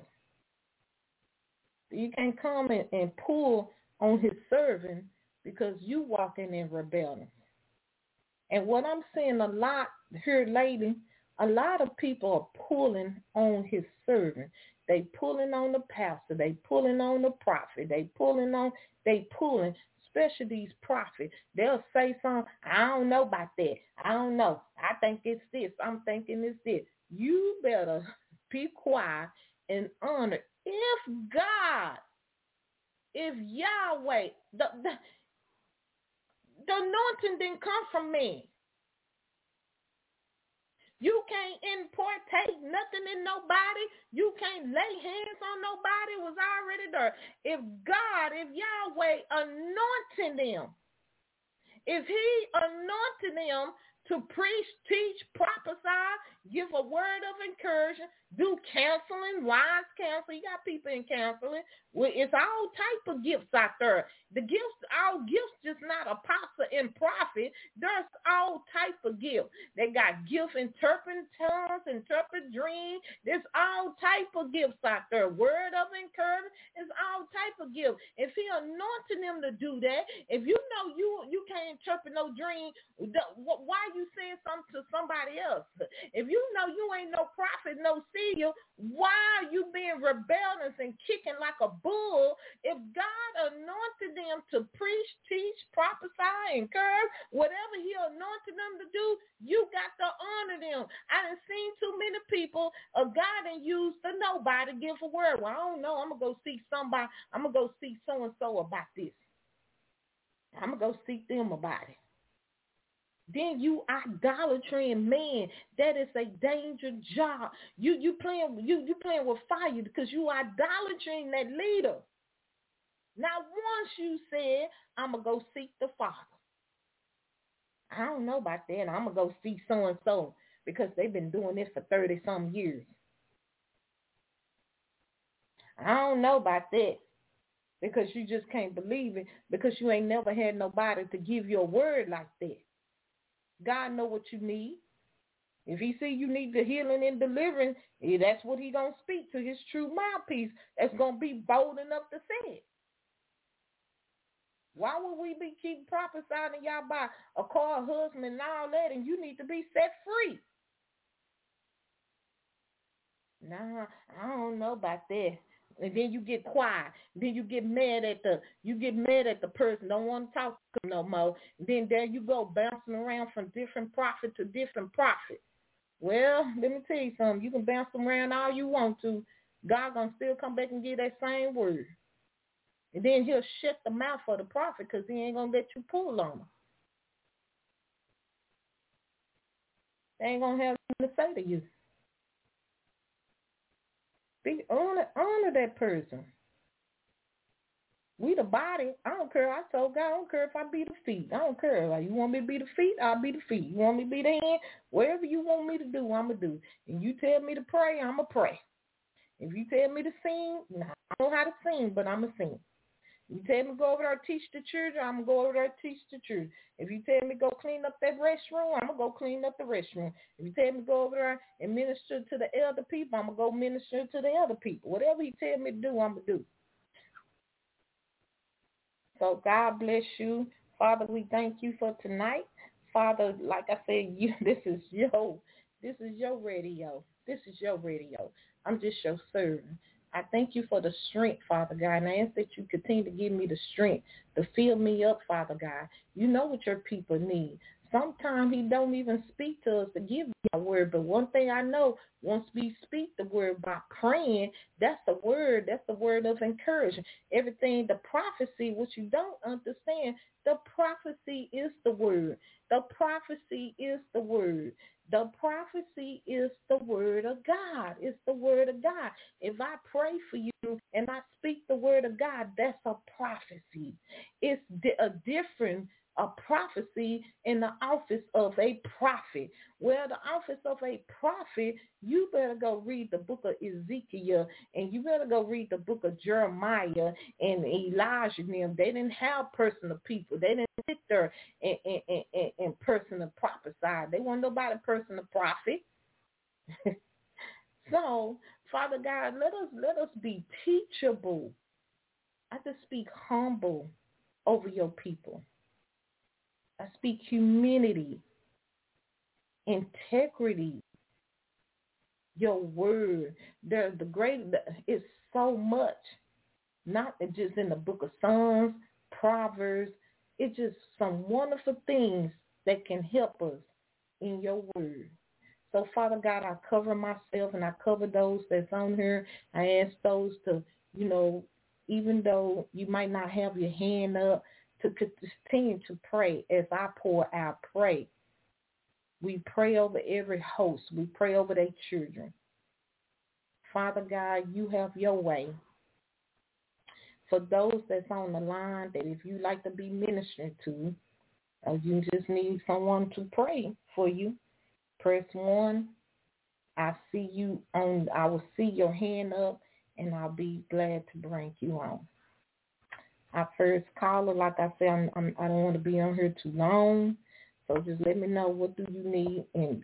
You can't come and pull on his servant because you walking in rebellion. And what I'm seeing a lot here lately, a lot of people are pulling on his servant. They pulling on the pastor. They pulling on the prophet. They pulling, especially these prophets. They'll say something, I don't know about that. I don't know. I think it's this. I'm thinking it's this. You better be quiet and honor. If God, if Yahweh, the anointing didn't come from me. You can't take nothing in nobody. You can't lay hands on nobody. It was already there. If God, if Yahweh anointed them, if he anointed them to preach, teach, prophesy, give a word of encouragement, do counseling, wise counseling. You got people in counseling. Well, it's all type of gifts out there. The gifts, all gifts, just not apostle and prophet. There's all type of gifts. They got gifts, interpreting tongues, interpret dreams. There's all type of gifts out there. Word of encouragement is all type of gifts. If he anointed them to do that, if you know you can't interpret no dream, why you saying something to somebody else? If you know you ain't no prophet, no seer, why are you being rebellious and kicking like a bull? If God anointed them to preach, teach, prophesy, encourage, whatever he anointed them to do, you got to honor them. I done seen too many people, God done used the nobody to give a word. Well, I don't know. I'm going to go see somebody. I'm going to go see so-and-so about this. I'm going to go seek them about it. Then you idolatry man. That is a dangerous job. You playing with fire because you idolatering that leader. Now once you said, I'm gonna go seek the Father. I don't know about that. I'm gonna go see so and so because they've been doing this for 30-some years. I don't know about that because you just can't believe it because you ain't never had nobody to give you a word like that. God know what you need. If he see you need the healing and deliverance, that's what he going to speak to, his true mouthpiece that's going to be bold enough to say it. Why would we keep prophesying y'all by a car, husband, and all that, and you need to be set free? Nah, I don't know about that. And then you get quiet. Then you get mad at the person. Don't want to talk to them no more. Then there you go, bouncing around from different prophet to different prophet. Well, let me tell you something. You can bounce them around all you want to. God gonna still come back and give that same word. And then he'll shut the mouth of the prophet because he ain't gonna let you pull on him. They ain't gonna have nothing to say to you. Honor that person. We the body. I don't care. I told God, I don't care if I be the feet. I don't care. Like, you want me to be the feet, I'll be the feet. You want me to be the hand, whatever you want me to do, I'm going to do. And you tell me to pray, I'm going to pray. If you tell me to sing, I don't know how to sing, but I'm going to sing. You tell me to go over there and teach the children, I'm going to go over there and teach the children. If you tell me to go clean up that restroom, I'm going to go clean up the restroom. If you tell me to go over there and minister to the elder people, I'm going to go minister to the elder people. Whatever you tell me to do, I'm going to do. So God bless you. Father, we thank you for tonight. Father, like I said, this is your radio. This is your radio. I'm just your servant. I thank you for the strength, Father God, and I ask that you continue to give me the strength to fill me up, Father God. You know what your people need. Sometimes he don't even speak to us to give me a word, but one thing I know, once we speak the word by praying, that's the word. That's the word of encouragement. Everything, the prophecy, what you don't understand, the prophecy is the word. The prophecy is the word. The prophecy is the word of God. It's the word of God. If I pray for you and I speak the word of God, that's a prophecy. It's a different prophecy in the office of a prophet. Well, the office of a prophet, you better go read the book of Ezekiel, and you better go read the book of Jeremiah and Elijah and them. They didn't have personal people. They didn't sit there and personal prophesy. They weren't nobody personal prophet. So, Father God, let us be teachable. I just speak humble over your people. I speak humility, integrity, your word. It's so much, not just in the book of Psalms, Proverbs. It's just some wonderful things that can help us in your word. So, Father God, I cover myself and I cover those that's on here. I ask those to, even though you might not have your hand up, to continue to pray as I pour out, pray. We pray over every host. We pray over their children. Father God, you have your way. For those that's on the line, that if you like to be ministered to, or you just need someone to pray for you, press 1. I will see your hand up, and I'll be glad to bring you on. Our first caller, like I said, I don't want to be on here too long, so just let me know what do you need, and,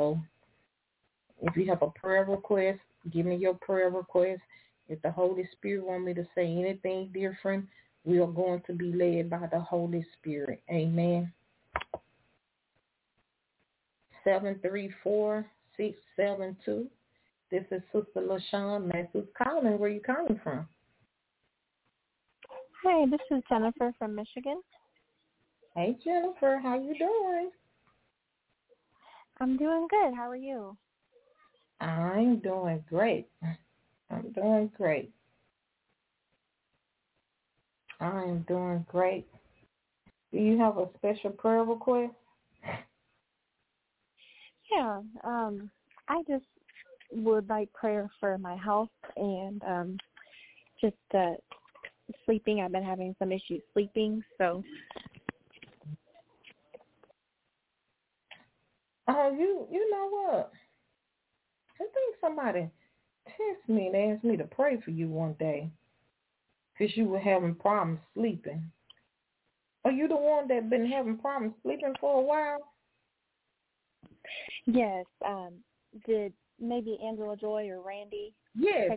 if you have a prayer request, give me your prayer request. If the Holy Spirit want me to say anything different, we are going to be led by the Holy Spirit. Amen. 734-672. This is Sister LaShawn Matthews calling. Where are you calling from? Hi, this is Jennifer from Michigan. Hey, Jennifer. How you doing? I'm doing good. How are you? I'm doing great. I'm doing great. Do you have a special prayer request? Yeah, I just would like prayer for my health and just sleeping. I've been having some issues sleeping, so. You know what? I think somebody texted me and asked me to pray for you one day because you were having problems sleeping. Are you the one that been having problems sleeping for a while? Yes. Did maybe Angela Joy or Randy? Yes.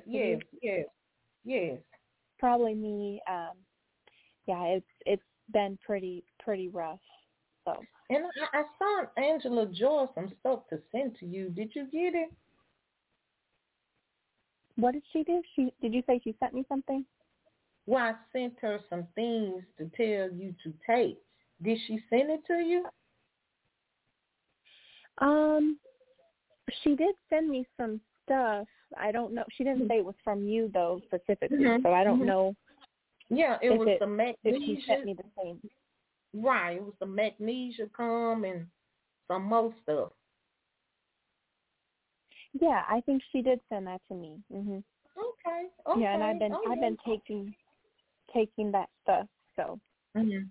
Probably me. Yeah, it's been pretty rough. So. And I sent Angela Joy some stuff to send to you. Did you get it? What did she do? Did you say she sent me something? Well, I sent her some things to tell you to take. Did she send it to you? She did send me some stuff. I don't know. She didn't say it was from you though specifically, so I don't know. Yeah, it was the magnesia. If she sent me the same. Right, it was the magnesia calm and some more stuff. Yeah, I think she did send that to me. Mhm. Okay. Yeah, and I've been taking taking that stuff. So. Mm-hmm.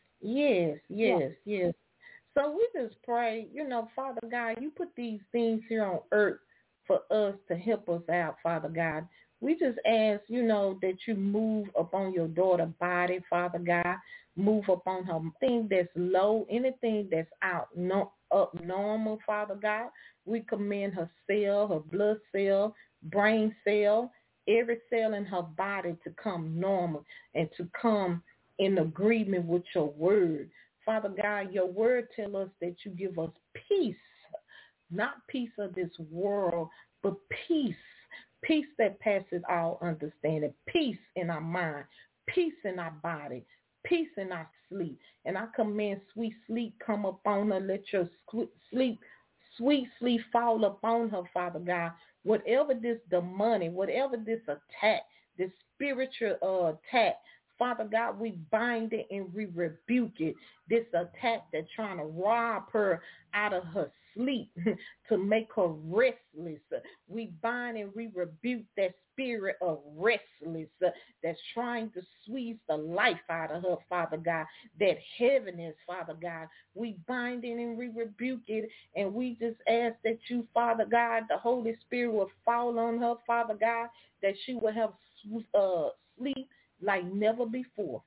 Yes. So we just pray, Father God, you put these things here on earth for us to help us out, Father God. We just ask, that you move upon your daughter's body, Father God. Move upon her thing that's low, anything that's up normal, Father God. We commend her cell, her blood cell, brain cell, every cell in her body to come normal and to come in agreement with your word. Father God, your word tells us that you give us peace, not peace of this world, but peace that passes all understanding, peace in our mind, peace in our body, peace in our sleep. And I command sweet sleep come upon her. Let your sweet sleep fall upon her, Father God. Whatever this demonic, whatever this attack, this spiritual attack, Father God, we bind it and we rebuke it. This attack that's trying to rob her out of her sleep to make her restless. We bind and we rebuke that spirit of restless that's trying to squeeze the life out of her, Father God. That heaviness, Father God. We bind it and we rebuke it. And we just ask that you, Father God, the Holy Spirit will fall on her, Father God, that she will have sleep like never before.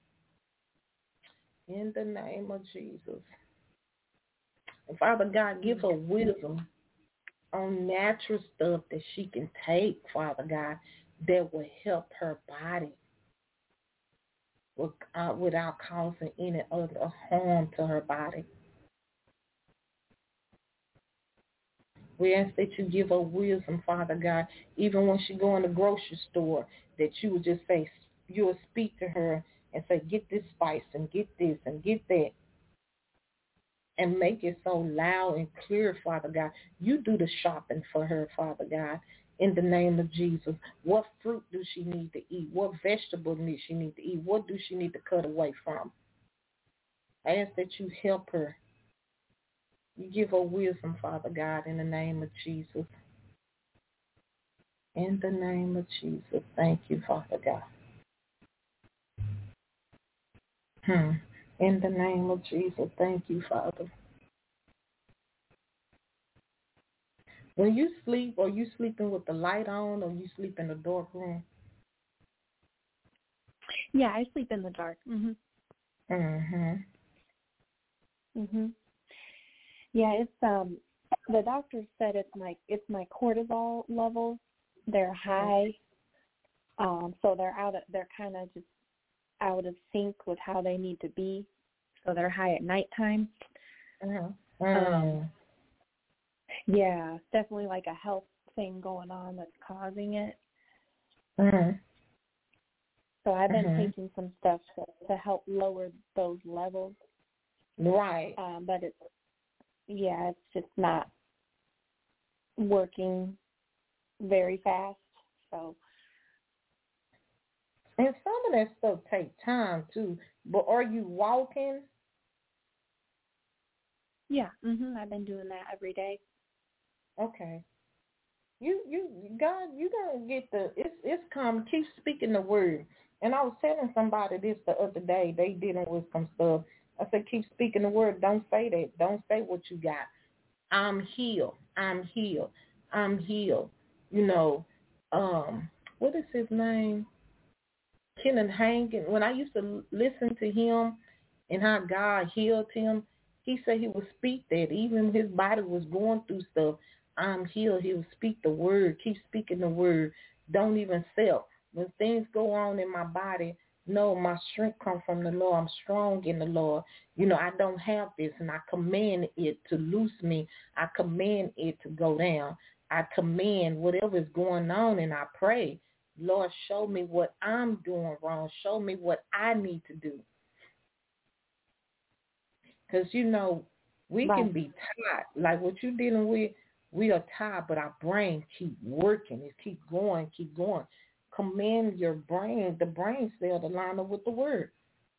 In the name of Jesus. And Father God, give her wisdom on natural stuff that she can take, Father God, that will help her body without causing any other harm to her body. We ask that you give her wisdom, Father God, even when she go in the grocery store, that you would just say, you will speak to her and say, get this spice and get this and get that. And make it so loud and clear, Father God. You do the shopping for her, Father God, in the name of Jesus. What fruit do she need to eat? What vegetable does she need to eat? What do she need to cut away from? I ask that you help her. You give her wisdom, Father God, in the name of Jesus. In the name of Jesus. Thank you, Father God. In the name of Jesus, thank you, Father. When you sleep, are you sleeping with the light on or you sleep in a dark room? Yeah, I sleep in the dark. Yeah, it's the doctor said it's my cortisol levels. They're high. So they're kind of just out of sync with how they need to be. So they're high at nighttime. Yeah, it's definitely like a health thing going on that's causing it. So I've been taking some stuff to help lower those levels. Right. But it's just not working very fast. So. And some of that stuff takes time too. But are you walking? Yeah, I've been doing that every day. Okay. God, you gonna get it's come. Keep speaking the word. And I was telling somebody this the other day. They dealing with some stuff. I said, keep speaking the word. Don't say that. Don't say what you got. I'm healed. I'm healed. I'm healed. What is his name? Kenneth Hagin. When I used to listen to him and how God healed him, he said he would speak that. Even his body was going through stuff. I'm healed. He would speak the word. Keep speaking the word. Don't even self. When things go on in my body, no, my strength comes from the Lord. I'm strong in the Lord. I don't have this, and I command it to loose me. I command it to go down. I command whatever is going on, and I pray, Lord, show me what I'm doing wrong. Show me what I need to do. Because, we can be tired. Like what you're dealing with, we are tired, but our brain keep working. It keep going, keep going. Command your brain, the brain cell to line up with the word.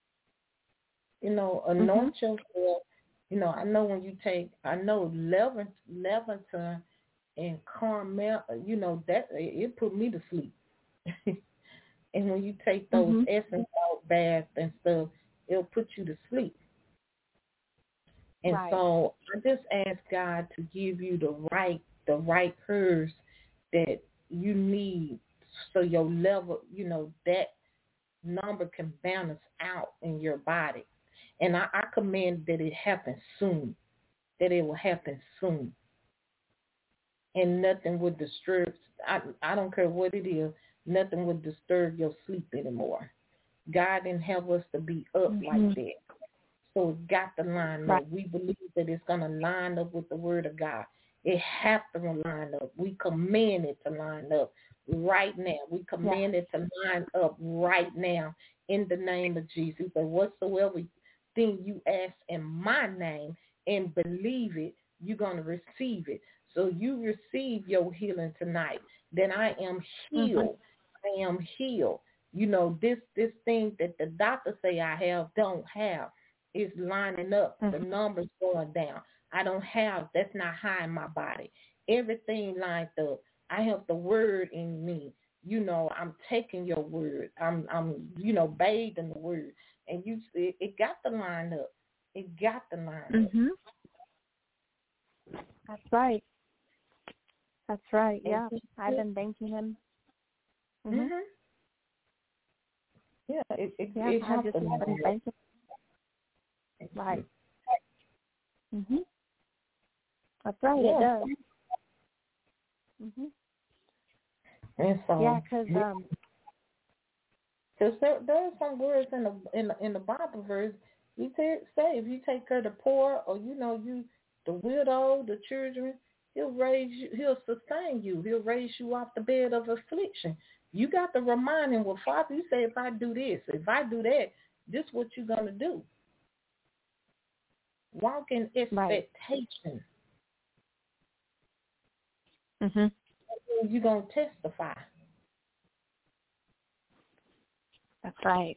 Anoint yourself. I know when you take, Levanter and Carmel, that it put me to sleep. And when you take those Epsom salt baths and stuff, it'll put you to sleep. And so I just ask God to give you the right herbs that you need so your level, that number can balance out in your body. And I command that it happens soon, that it will happen soon. And nothing would disturb, I don't care what it is, nothing would disturb your sleep anymore. God didn't have us to be up like that. So it's got to line up. We believe that it's going to line up with the word of God. It has to line up. We command it to line up right now. We command it to line up right now in the name of Jesus. But whatsoever thing you ask in my name and believe it, you're going to receive it. So you receive your healing tonight. Then I am healed. I am healed. This thing that the doctor say I have, don't have, is lining up. The numbers going down. I don't have, that's not high in my body. Everything lined up. I have the word in me. I'm taking your word. I'm bathed in the word. And it got to line up. It got to line up. That's right. That's right. Yeah. I've been thanking him. Yeah, it I just been thanking him. Right. That's right, it does. And so, because there are some words in the Bible verse. He say if you take care of the poor, or you the widow, the children, he'll raise you, he'll sustain you, he'll raise you off the bed of affliction. You got to remind him, well, Father, you say if I do this, if I do that, this is what you're gonna do. Walk in expectation. You're going to testify. That's right.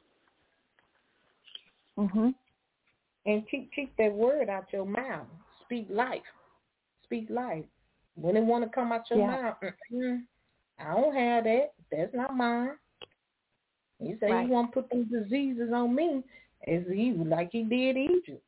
And keep that word out your mouth. Speak life. Speak life. When it want to come out your mouth, I don't have that. That's not mine. He said he want to put them diseases on me as like he did Egypt.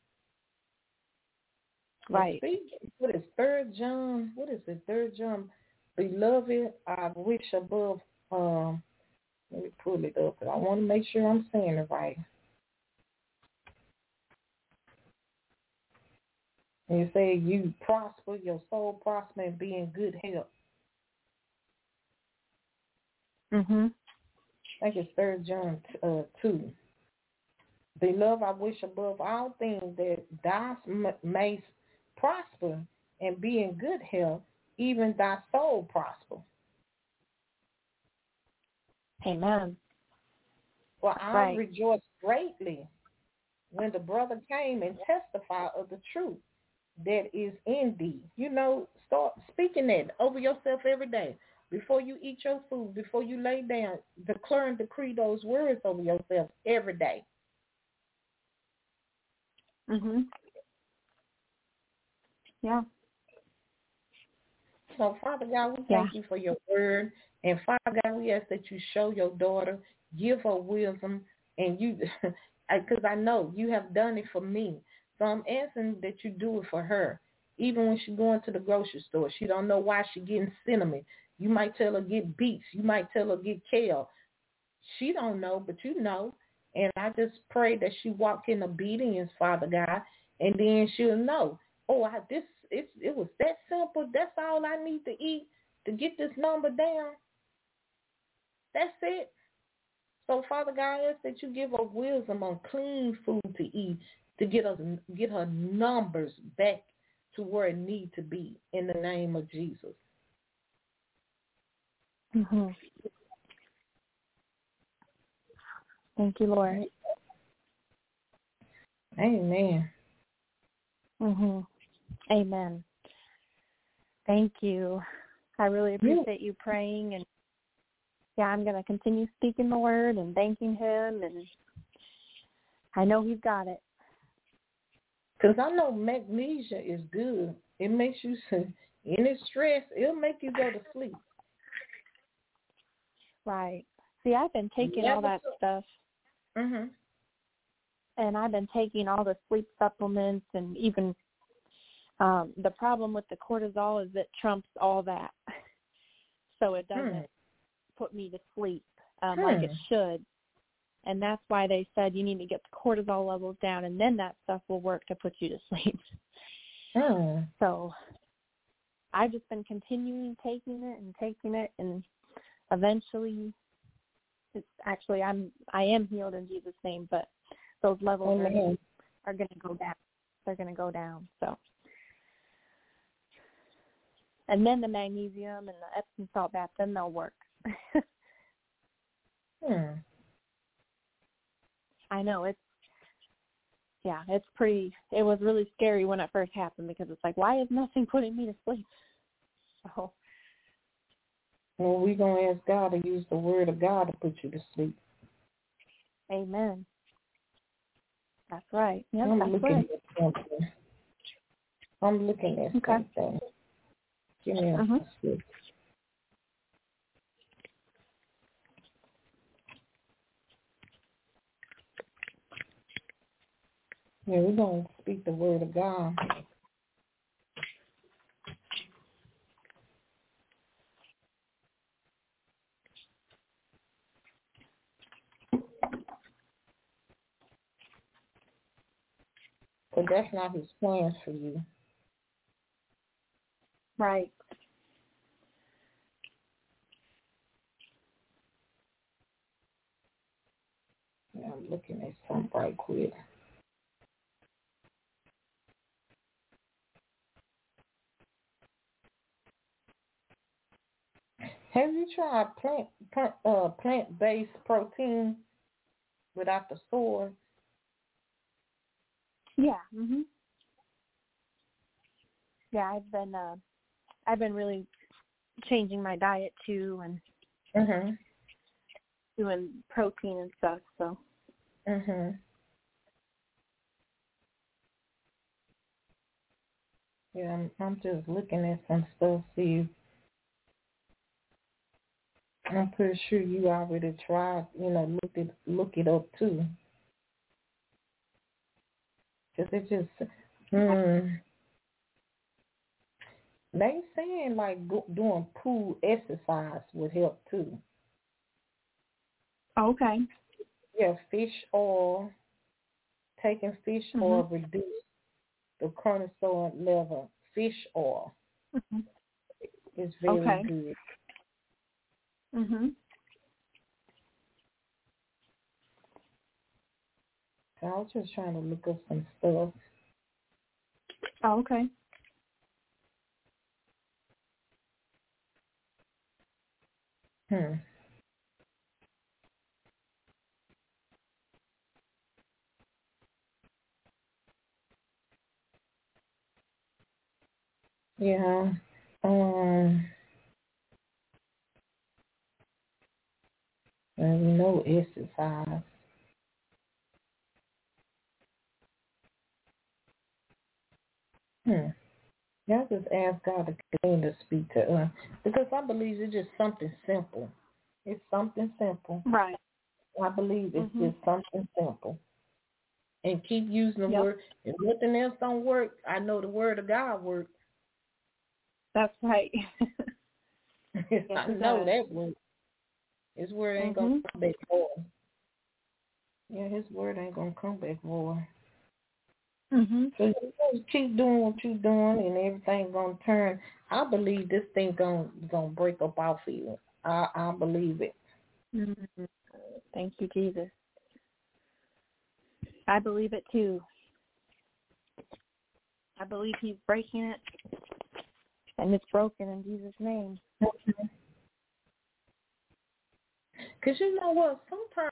Right. What is 3 John? What is it? 3 John. Beloved, I wish above. Let me pull it up. I want to make sure I'm saying it right. And you say you prosper, your soul prosper, and be in good health. I think it's 3 John 2. Beloved, I wish above all things that thou mayst prosper and be in good health, even thy soul prosper. Amen. For I rejoiced greatly when the brother came and testified of the truth that is in thee. Start speaking that over yourself every day. Before you eat your food, before you lay down, declare and decree those words over yourself every day. Yeah. So, Father God, we thank you for your word. And, Father God, we ask that you show your daughter, give her wisdom, and you, because I know you have done it for me. So I'm asking that you do it for her. Even when she's going to the grocery store, she don't know why she's getting cinnamon. You might tell her get beets. You might tell her get kale. She don't know, but you know. And I just pray that she walk in obedience, Father God, and then she'll know. Oh, it was that simple. That's all I need to eat to get this number down. That's it. So, Father God, I ask that you give her wisdom on clean food to eat to get her numbers back to where it need to be in the name of Jesus. Thank you, Lord. Amen. Amen. Thank you. I really appreciate you praying, and I'm going to continue speaking the word and thanking him, and I know he's got it. Because I know magnesia is good. It makes you, any stress, it'll make you go to sleep. Right. See, I've been taking all that stuff. Mhm. And I've been taking all the sleep supplements, and even the problem with the cortisol is it trumps all that. So it doesn't put me to sleep like it should. And that's why they said you need to get the cortisol levels down, and then that stuff will work to put you to sleep. So I've just been continuing taking it, and eventually, it's actually I am healed in Jesus' name, but those levels are going to go down. They're going to go down. So, and then the magnesium and the Epsom salt bath, then they'll work. I know it was really scary when it first happened, because it's like, why is nothing putting me to sleep? So, well, we're going to ask God to use the word of God to put you to sleep. Amen. That's right. Yep, I'm that's looking right. at something. Something. Give me a sleep. Yeah, we're going to speak the word of God. But that's not his plans for you. Right. Yeah, I'm looking at something right quick. Have you tried plant-based protein without the soy? Yeah. Yeah, I've been really changing my diet too, and doing protein and stuff. So. Yeah, I'm just looking at some stuff. See, I'm pretty sure you already tried. Look it up too. Cause it just they saying like doing pool exercise would help too. Okay. Yeah, fish oil. Taking fish oil reduce the cortisol level. Fish oil is very good. So I was just trying to look up some stuff. Oh, okay. Yeah. No exercise. Y'all just ask God to continue to speak to us, because I believe it's just something simple. It's something simple. Right. I believe it's just something simple. And keep using the word. If nothing else don't work, I know the word of God works. That's right. I know that works. His word ain't going to come back void. Yeah, his word ain't going to come back void. So you just keep doing what you're doing, and everything's going to turn. I believe this thing gonna break up off of you. I believe it. Thank you, Jesus. I believe it too. I believe he's breaking it, and it's broken in Jesus' name. Because you know what?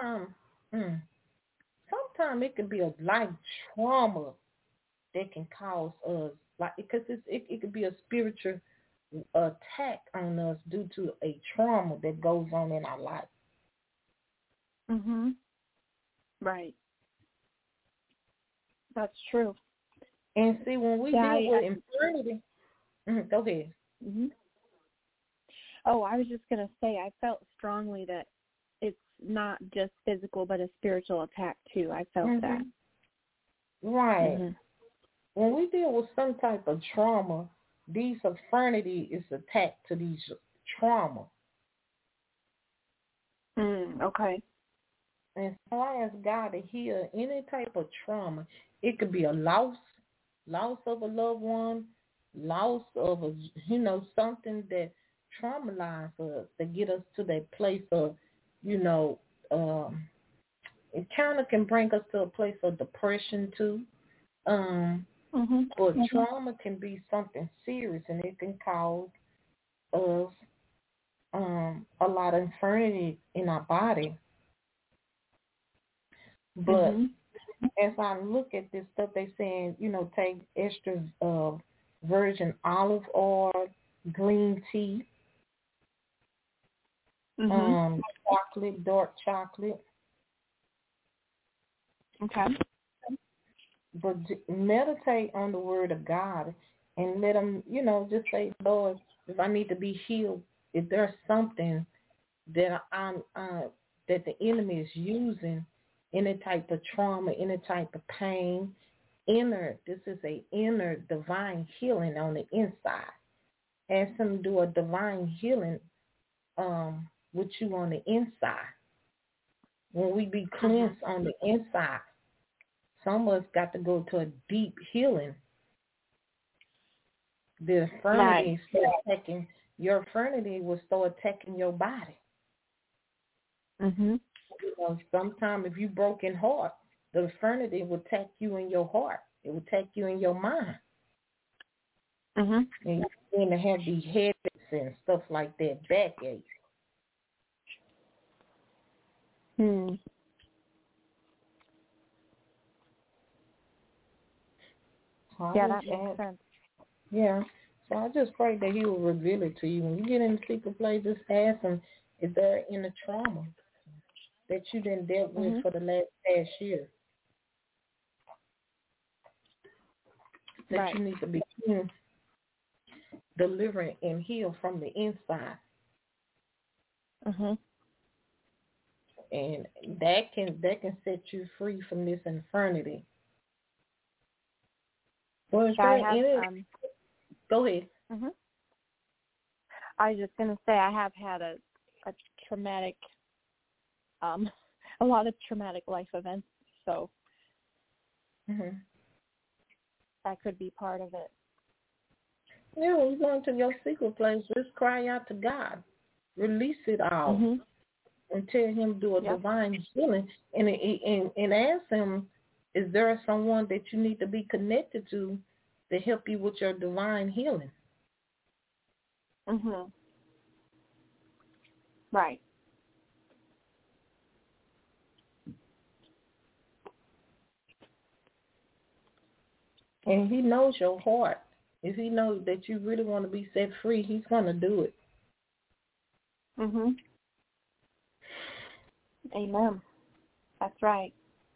Sometimes it can be a life trauma that can cause us, like, because it could be a spiritual attack on us due to a trauma that goes on in our life. Right. That's true. And see, when we deal with infirmity, go ahead. Oh, I was just going to say, I felt strongly that it's not just physical but a spiritual attack too. I felt that. Right. Mhm. When we deal with some type of trauma, these infirmity is attached to these trauma. Okay. And so I ask God to heal any type of trauma. It could be a loss of a loved one, loss of something that traumatized us to get us to that place of, it kind of can bring us to a place of depression too. But trauma can be something serious, and it can cause us a lot of infirmity in our body. But as I look at this stuff, they saying, take extra virgin olive oil, green tea, chocolate, dark chocolate. Okay. But meditate on the word of God and let them, just say, Lord, if I need to be healed, if there's something that that the enemy is using, any type of trauma, any type of pain, this is a inner divine healing on the inside. Ask him to do a divine healing with you on the inside. When we be cleansed on the inside, some of us got to go to a deep healing. The infirmity your infirmity will start attacking your body. Sometimes if you broken heart, the infirmity will attack you in your heart. It will attack you in your mind. And you begin to have these headaches and stuff like that, backaches. So yeah, that makes sense. Yeah. So I just pray that he will reveal it to you. When you get in the secret place, just ask him, is there any trauma that you done dealt with for the past year? That you need to be delivered and healed from the inside. And that can set you free from this infirmity. Well, go ahead. I was just going to say I have had a traumatic, a lot of traumatic life events, so that could be part of it. Yeah, when you go into your secret place, just cry out to God. Release it all. And tell him to do a divine healing. And ask him, is there someone that you need to be connected to help you with your divine healing? Right. And he knows your heart. If he knows that you really want to be set free, he's going to do it. Amen. That's right.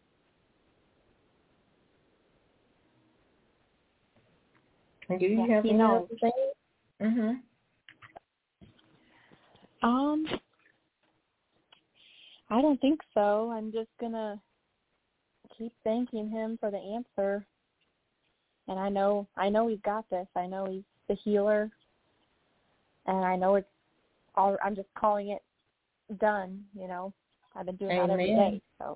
And do you have any other things? I don't think so. I'm just going to keep thanking him for the answer. And I know he's got this. I know he's the healer. And I know I'm just calling it done, I've been doing that every day. So,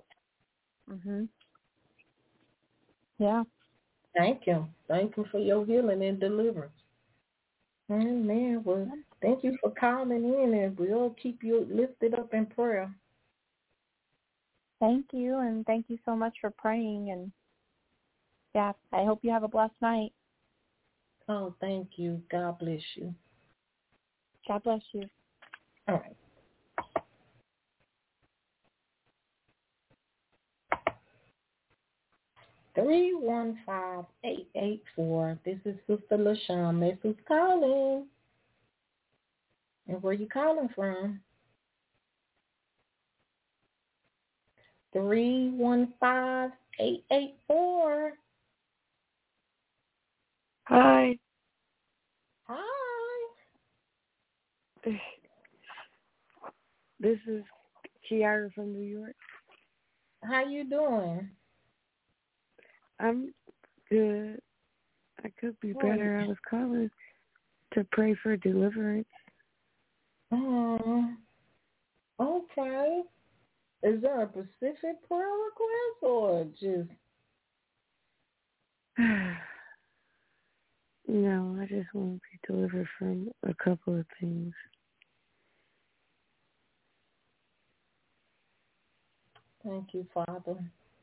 yeah. Thank you. Thank you for your healing and deliverance. Amen. Well, thank you for calling in, and we'll keep you lifted up in prayer. Thank you, and thank you so much for praying. And, yeah, I hope you have a blessed night. Oh, thank you. God bless you. God bless you. All right. Three 15884. This is Sister LaShawn. This is calling. And where you calling from? 315884. Hi. Hi. This is Kiara from New York. How you doing? I'm good. I could be better. I was calling to pray for deliverance. Okay. Is there a specific prayer request or just? No, I just want to be delivered from a couple of things. Thank you, Father.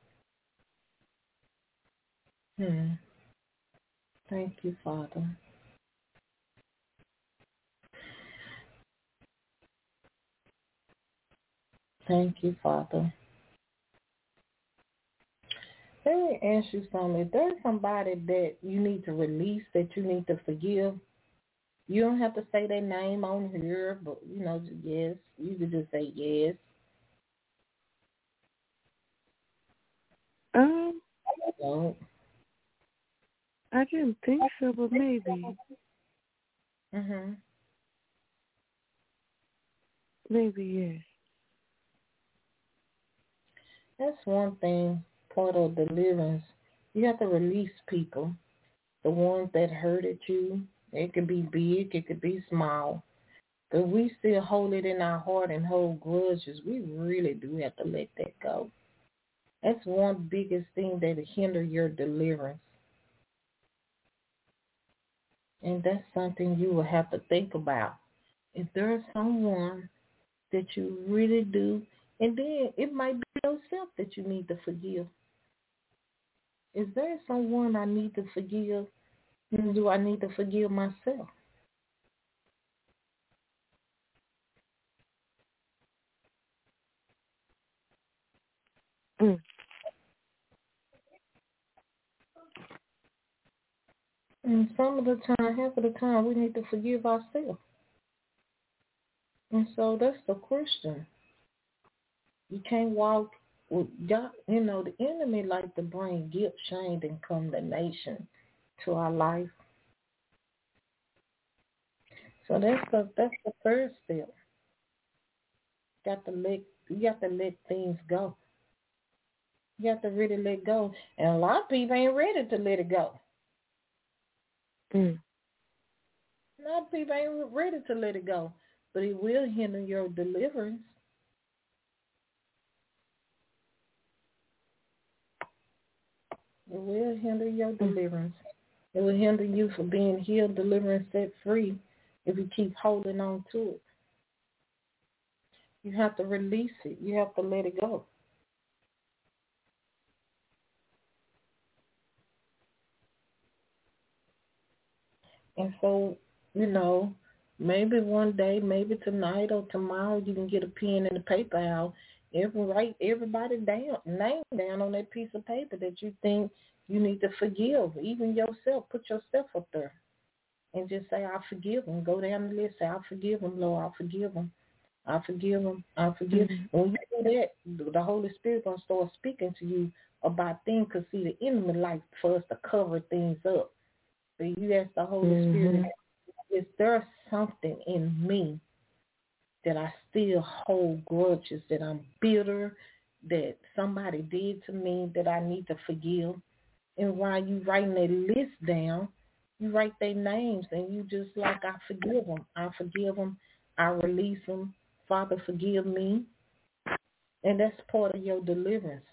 Thank you, Father. Thank you, Father. Let me ask you something. If there's somebody that you need to release, that you need to forgive, you don't have to say their name on here, but, yes, you could just say yes. Don't. I didn't think so, but maybe. Maybe, yes. That's one thing, part of deliverance. You have to release people, the ones that hurted you. It could be big, it could be small. But we still hold it in our heart and hold grudges. We really do have to let that go. That's one biggest thing that hinder your deliverance. And that's something you will have to think about. If there's someone that you really do, and then it might be yourself that you need to forgive. Is there someone I need to forgive? Do I need to forgive myself? And some of the time, half of the time, we need to forgive ourselves. And so that's the question. You can't walk with God. The enemy like to bring guilt, shame, and condemnation to our life. So that's the first step. You have to let things go. You have to really let go. And a lot of people ain't ready to let it go. A lot of people ain't ready to let it go. But it will hinder your deliverance. It will hinder your deliverance. It will hinder you from being healed, delivered, and set free if you keep holding on to it. You have to release it. You have to let it go. And so, maybe one day, maybe tonight or tomorrow, you can get a pen and a paper out and write everybody's name down on that piece of paper that you think you need to forgive, even yourself. Put yourself up there and just say, I forgive them. Go down the list, say, I forgive them, Lord, I forgive them. I forgive them. I forgive them. When you do that, the Holy Spirit going to start speaking to you about things, because, see, the enemy likes for us to cover things up. But you ask the Holy Spirit, is there something in me that I still hold grudges, that I'm bitter, that somebody did to me that I need to forgive? And while you writing that list down, you write their names and you just like, I forgive them. I forgive them. I release them. Father, forgive me. And that's part of your deliverance.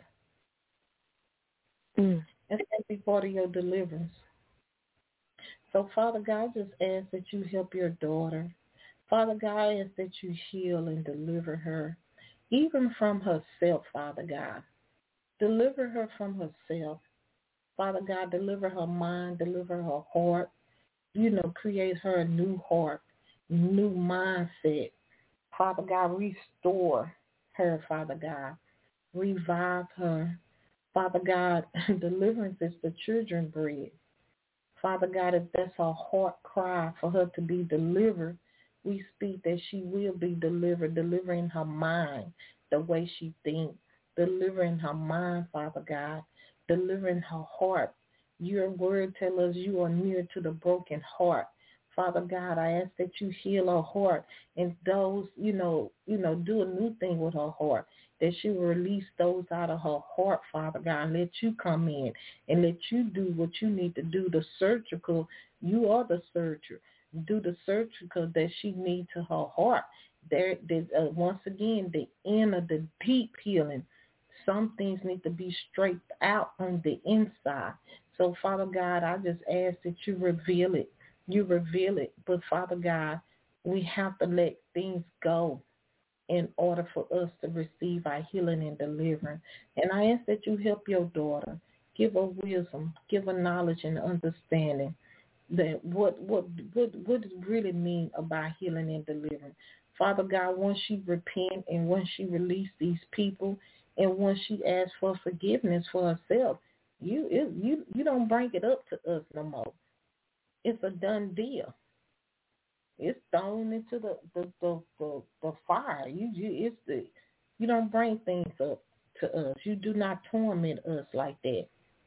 That's going to be part of your deliverance. So, Father God, I just ask that you help your daughter. Father God, I ask that you heal and deliver her, even from herself, Father God. Deliver her from herself. Father God, deliver her mind, deliver her heart. Create her a new heart, new mindset. Father God, restore her, Father God. Revive her. Father God, deliverance is the children's bread. Father God, if that's her heart cry for her to be delivered, we speak that she will be delivered, delivering her mind, the way she thinks, delivering her mind, Father God, delivering her heart. Your word tells us you are near to the broken heart. Father God, I ask that you heal her heart and those, do a new thing with her heart, that she will release those out of her heart, Father God, and let you come in and let you do what you need to do, the surgical. You are the surgeon. Do the surgical that she needs to her heart. Once again, the inner, the deep healing. Some things need to be straightened out on the inside. So, Father God, I just ask that you reveal it. You reveal it. But, Father God, we have to let things go in order for us to receive our healing and deliverance. And I ask that you help your daughter. Give her wisdom. Give her knowledge and understanding that what does really mean about healing and deliverance. Father God, once she repent and once she release these people and once she asks for forgiveness for herself, you don't bring it up to us no more. It's a done deal. It's thrown into the fire. You don't bring things up to us. You do not torment us like that.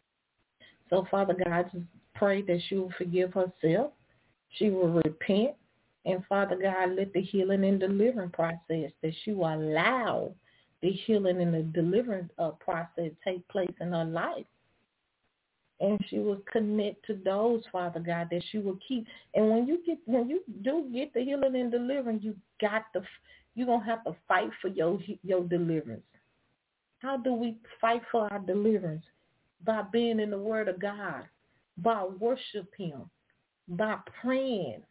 So Father God, just pray that she will forgive herself. She will repent. And Father God, let the healing and deliverance process, that she will allow the healing and the deliverance process take place in her life. And she will connect to those, Father God, that she will keep. And when you do get the healing and deliverance, you're gonna have to fight for your deliverance. How do we fight for our deliverance? By being in the Word of God, by worship Him, by praying.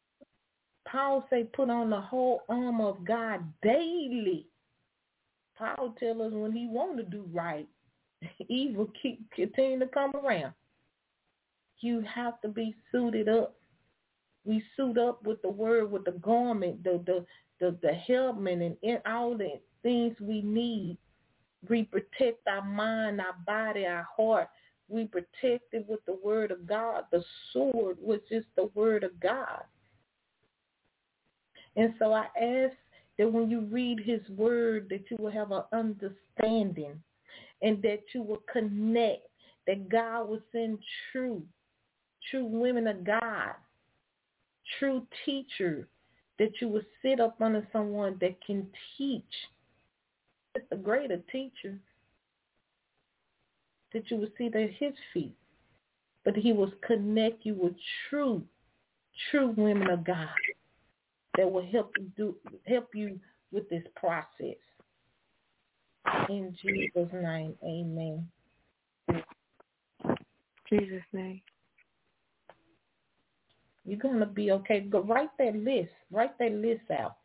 Paul say, put on the whole armor of God daily. Paul tell us when he want to do right, evil continue to come around. You have to be suited up. We suit up with the word, with the garment, the helmet, and all the things we need. We protect our mind, our body, our heart. We protect it with the word of God, the sword, which is the word of God. And so I ask that when you read his word, that you will have an understanding and that you will connect, that God will send true women of God, true teachers, that you will sit up under someone that can teach. It's a greater teacher, that you will sit at his feet, but he will connect you with true women of God that will help you with this process. In Jesus' name, amen. Jesus' name. You're going to be okay. Go write that list. Write that list out.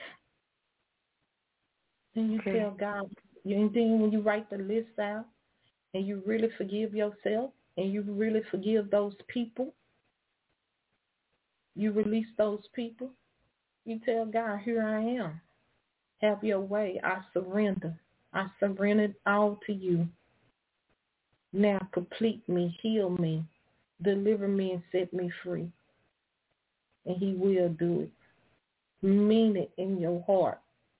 And you tell God, and then when you write the list out and you really forgive yourself and you really forgive those people, you release those people, you tell God, here I am. Have your way. I surrender. I surrender it all to you. Now complete me, heal me, deliver me, and set me free. And he will do it. Mean it in your heart.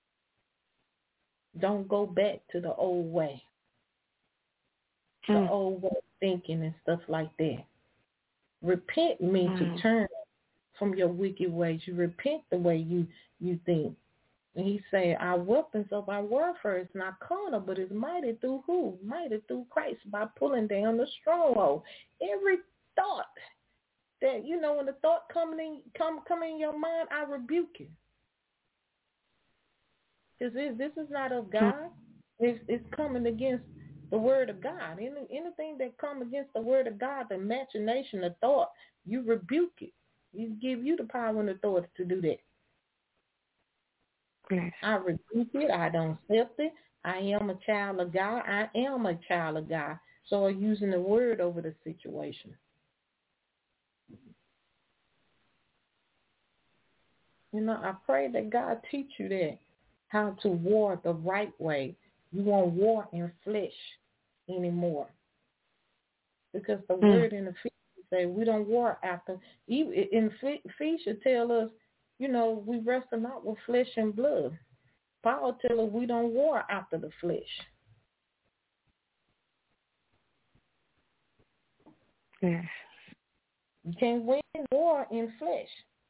Don't go back to the old way. The old way of thinking and stuff like that. Repent means to turn from your wicked ways. You repent the way you think. And he said, our weapons of our warfare is not carnal, but it's mighty through who? Mighty through Christ, by pulling down the stronghold. Every thought that, when the thought come in your mind, I rebuke it. Because this is not of God. It's coming against the word of God. Anything that comes against the word of God, the imagination, the thought, you rebuke it. He give you the power and authority to do that. Yes. I rebuke it. I don't accept it. I am a child of God. I am a child of God. So I'm using the word over the situation. I pray that God teach you that, how to war the right way. You won't war in flesh anymore. Because the word in Ephesians say we don't war after. In Ephesians tell us, we wrestle not with flesh and blood. Paul tell us we don't war after the flesh. Yes. You can't win war in flesh.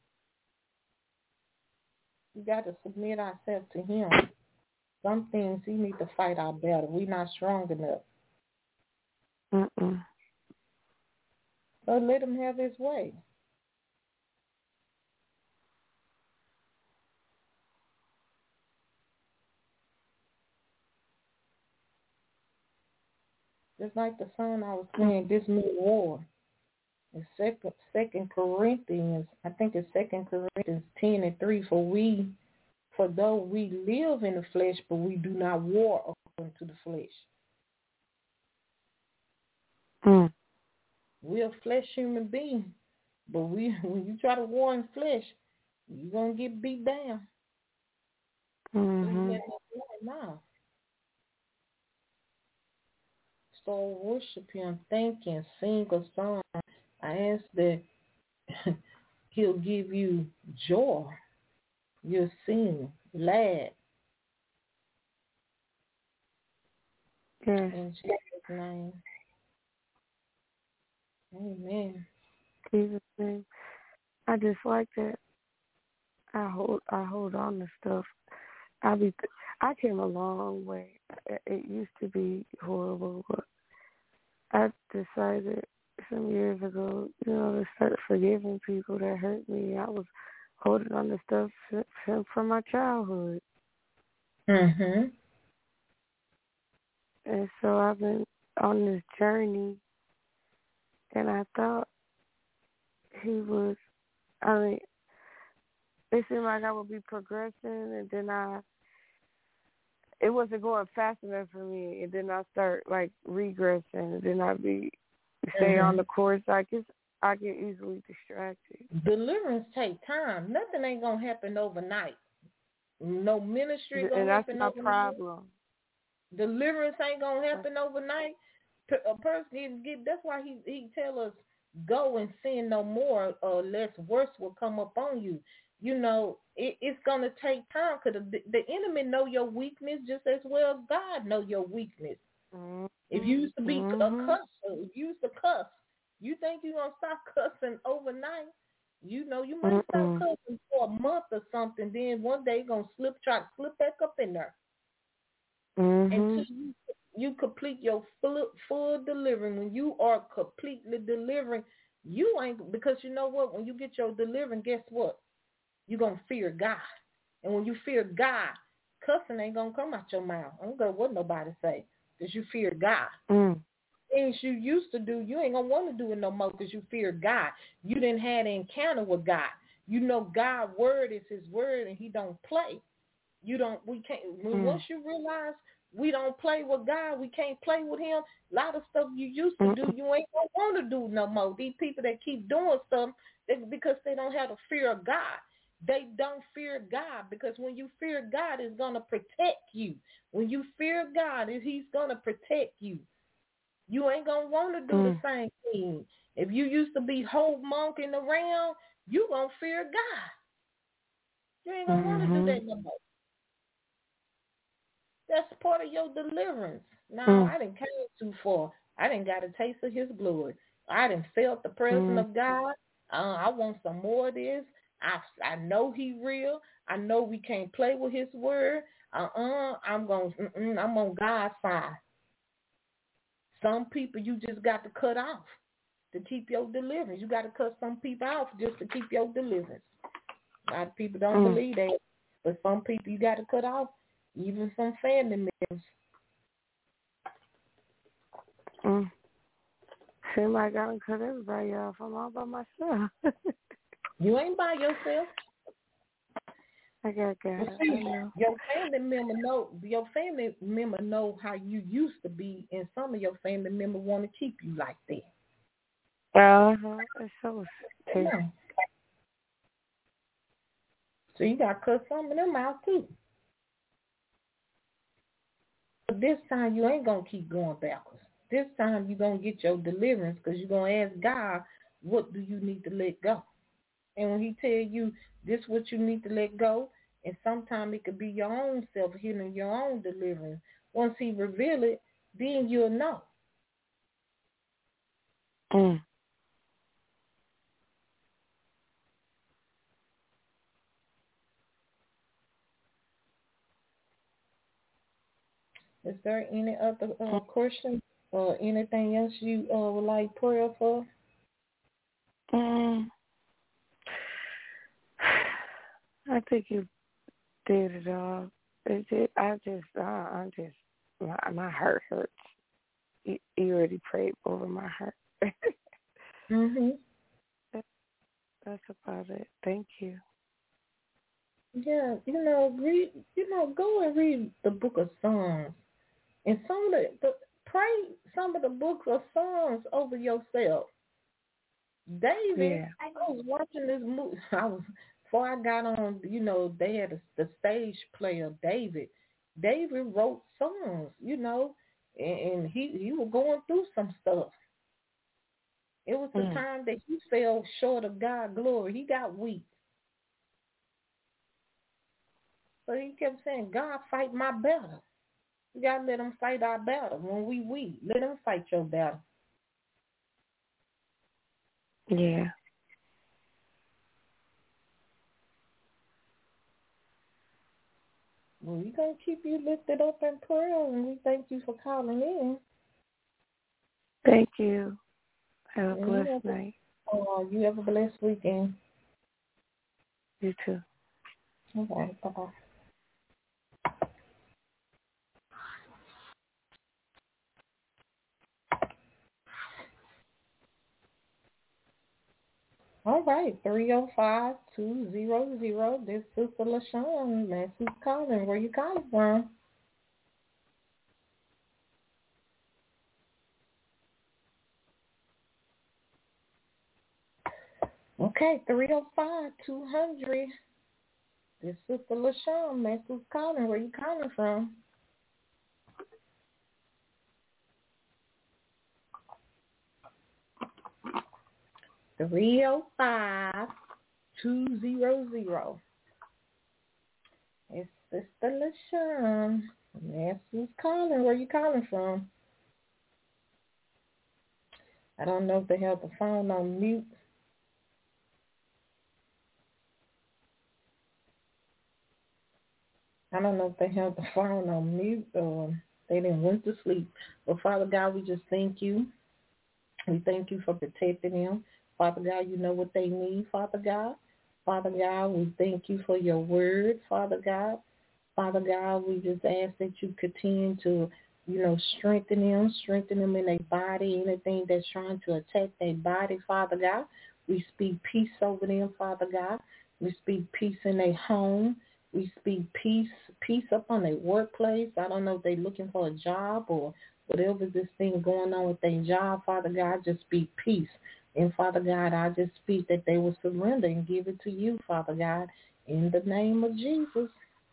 We got to submit ourselves to him. Some things he need to fight our battle. We're not strong enough. So let him have his way. Just like the song I was saying, this new war. In Second Corinthians, I think it's 2 Corinthians 10:3. For though we live in the flesh, but we do not war according to the flesh. We're a flesh human being, but when you try to war in flesh, you're gonna get beat down. Now. So worship him, thank him, sing a song. I ask that he'll give you joy. You'll sing, glad. Yes. In Jesus' name. Amen. Jesus' name. I just like that. I hold on to stuff. I came a long way. It used to be horrible, but I decided some years ago, to start forgiving people that hurt me. I was holding on to stuff from my childhood. Mhm. And so I've been on this journey, and I thought it seemed like I would be progressing, and then it wasn't going fast enough for me, and then I start regressing, and then I stay on the course. I get easily distracted. Deliverance take time. Nothing ain't gonna happen overnight. No ministry gonna happen overnight. And that's my problem. Deliverance ain't gonna happen overnight. A person that's why he tell us go and sin no more, or less worse will come upon you. It's gonna take time because the enemy know your weakness just as well as God know your weakness. Mm-hmm. If you used to be a cusser, if you used to cuss, you think you're gonna stop cussing overnight? You might stop cussing for a month or something. Then one day you're gonna try to slip back up in there. Until you complete your full delivering. When you are completely delivering, you ain't, because you know what? When you get your delivering, guess what? You're going to fear God. And when you fear God, cussing ain't going to come out your mouth. I don't care what nobody say, because you fear God. Things you used to do, you ain't going to want to do it no more because you fear God. You didn't have an encounter with God. God's word is his word, and he don't play. Once you realize we don't play with God, we can't play with him, a lot of stuff you used to do, you ain't going to want to do no more. These people that keep doing stuff, because they don't have the fear of God. They don't fear God, because when you fear God, it's going to protect you. When you fear God, he's going to protect you. You ain't going to want to do the same thing. If you used to be whole monking around, you going to fear God. You ain't going to want to do that no more. That's part of your deliverance. Now, I didn't came too far. I didn't got a taste of his glory. I didn't felt the presence of God. I want some more of this. I know he real. I know we can't play with his word. I'm on God's side. Some people you just got to cut off to keep your deliverance. You got to cut some people off just to keep your deliverance. A lot of people don't believe that, but some people you got to cut off, even some family members. Seems like I don't cut everybody off. I'm all by myself. You ain't by yourself. I got God. Your family member know how you used to be, and some of your family members want to keep you like that. It's so true. Yeah. So you got to cut some of them out too. But this time you ain't going to keep going backwards. This time you're going to get your deliverance, because you're going to ask God, what do you need to let go? And when he tell you this is what you need to let go, and sometimes it could be your own self-healing, your own deliverance. Once he reveal it, then you'll know. Is there any other question or anything else you would like prayer for? I think you did it all. I'm just, my heart hurts. You already prayed over my heart. Mhm. That's about it. Thank you. Yeah, go and read the book of Psalms. And pray some of the books of Psalms over yourself. David, Yeah. I was watching this movie. Before I got on, they had the stage play of David. David wrote songs, and he was going through some stuff. It was the time that he fell short of God's glory. He got weak. So he kept saying, God, fight my battle. You got to let him fight our battle. When we weak, let him fight your battle. Yeah. Well, we're going to keep you lifted up in prayer, and we thank you for calling in. Thank you. Have a blessed night. You have a blessed weekend. You too. All right. Bye-bye. All right, 305-200. This is Sister LaShawn. That's who's calling. Where you calling from? Okay, 305-200. This is Sister LaShawn. That's who's calling. Where you calling from? Three 200. It's Sister LaShawn. That's who's calling. Where you calling from? I don't know if they have the phone on mute. I don't know if they have the phone on mute or they didn't went to sleep. But Father God, we just thank you. We thank you for protecting them. Father God, you know what they need, Father God. Father God, we thank you for your word, Father God. Father God, we just ask that you continue to, strengthen them in their body, anything that's trying to attack their body, Father God. We speak peace over them, Father God. We speak peace in their home. We speak peace up on their workplace. I don't know if they're looking for a job or whatever this thing going on with their job, Father God, just speak peace. And Father God, I just speak that they will surrender and give it to you, Father God, in the name of Jesus.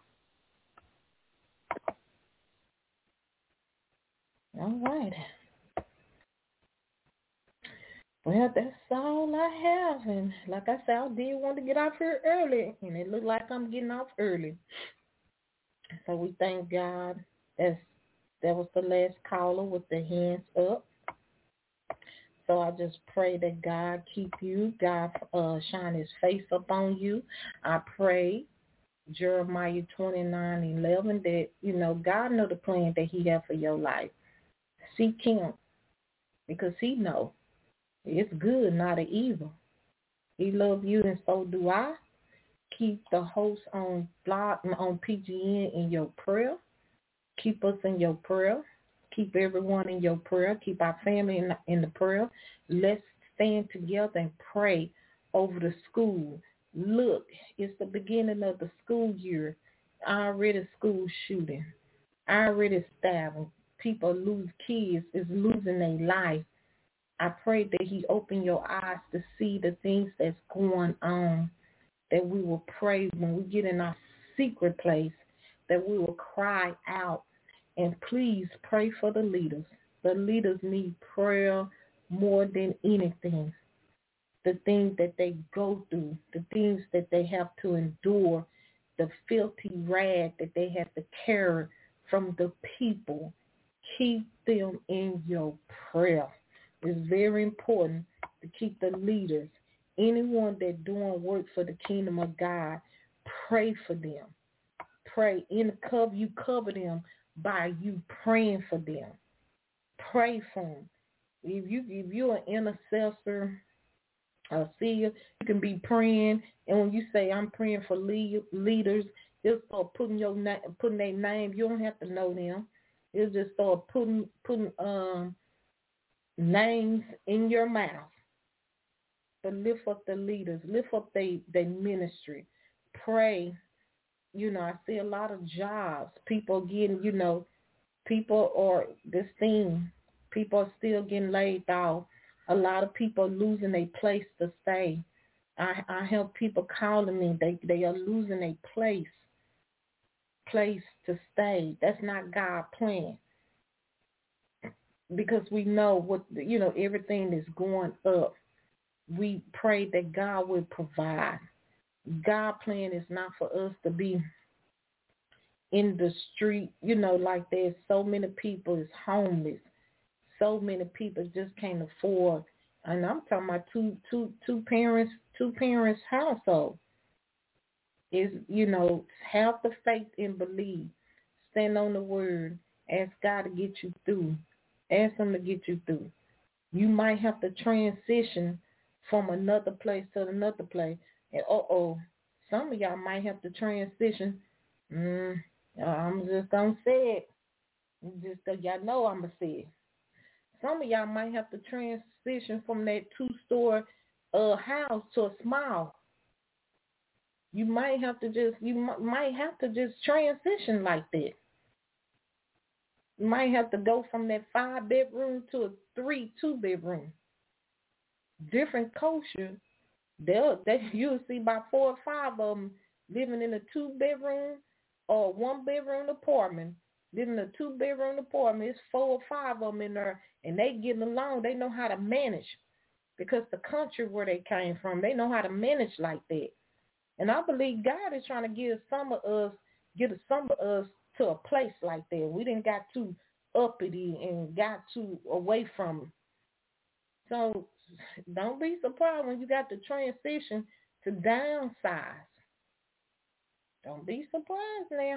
All right. Well, that's all I have. And like I said, I did want to get off here early, and it looked like I'm getting off early. So we thank God. That was the last caller with the hands up. So I just pray that God keep you, God shine his face upon you. I pray Jeremiah 29:11 that, God know the plan that he has for your life. Seek him because he know it's good, not an evil. He loves you and so do I. Keep the host on PGN in your prayer. Keep us in your prayer. Keep everyone in your prayer. Keep our family in the prayer. Let's stand together and pray over the school. Look, it's the beginning of the school year. Already school shooting. Already stabbing. Kids is losing their life. I pray that he open your eyes to see the things that's going on, that we will pray when we get in our secret place, that we will cry out. And please pray for the leaders. The leaders need prayer more than anything. The things that they go through, the things that they have to endure, the filthy rag that they have to carry from the people. Keep them in your prayer. It's very important to keep the leaders, anyone that doing work for the kingdom of God, pray for them. Pray. You cover them by you praying for them. Pray for them. If you're an intercessor, seer, you can be praying, and when you say I'm praying for leaders, just start putting their name. You don't have to know them. You just start putting names in your mouth. But lift up the leaders, lift up their ministry. Pray. I see a lot of jobs. People getting, people are this thing. People are still getting laid off. A lot of people are losing a place to stay. I have people calling me. They are losing a place to stay. That's not God's plan. Because we know what, everything is going up. We pray that God will provide. God's plan is not for us to be in the street, like there's so many people is homeless. So many people just can't afford. And I'm talking about two parents household. Is, have the faith and believe. Stand on the word. Ask God to get you through. Ask him to get you through. You might have to transition from another place to another place. And some of y'all might have to transition. I'm just gonna say it. Just so y'all know I'm gonna say it. Some of y'all might have to transition from that 2-store house to a small. You might have to just transition like that. You might have to go from that 5-bedroom to a 2-bedroom. Different culture. You'll see about 4 or 5 of them living in a 2-bedroom or 1-bedroom apartment. Living in a 2-bedroom apartment. It's 4 or 5 of them in there, and they getting along. They know how to manage because the country where they came from, they know how to manage like that. And I believe God is trying to get some of us to a place like that. We didn't got too uppity and got too away from them. So don't be surprised when you got to transition to downsize. Don't be surprised now.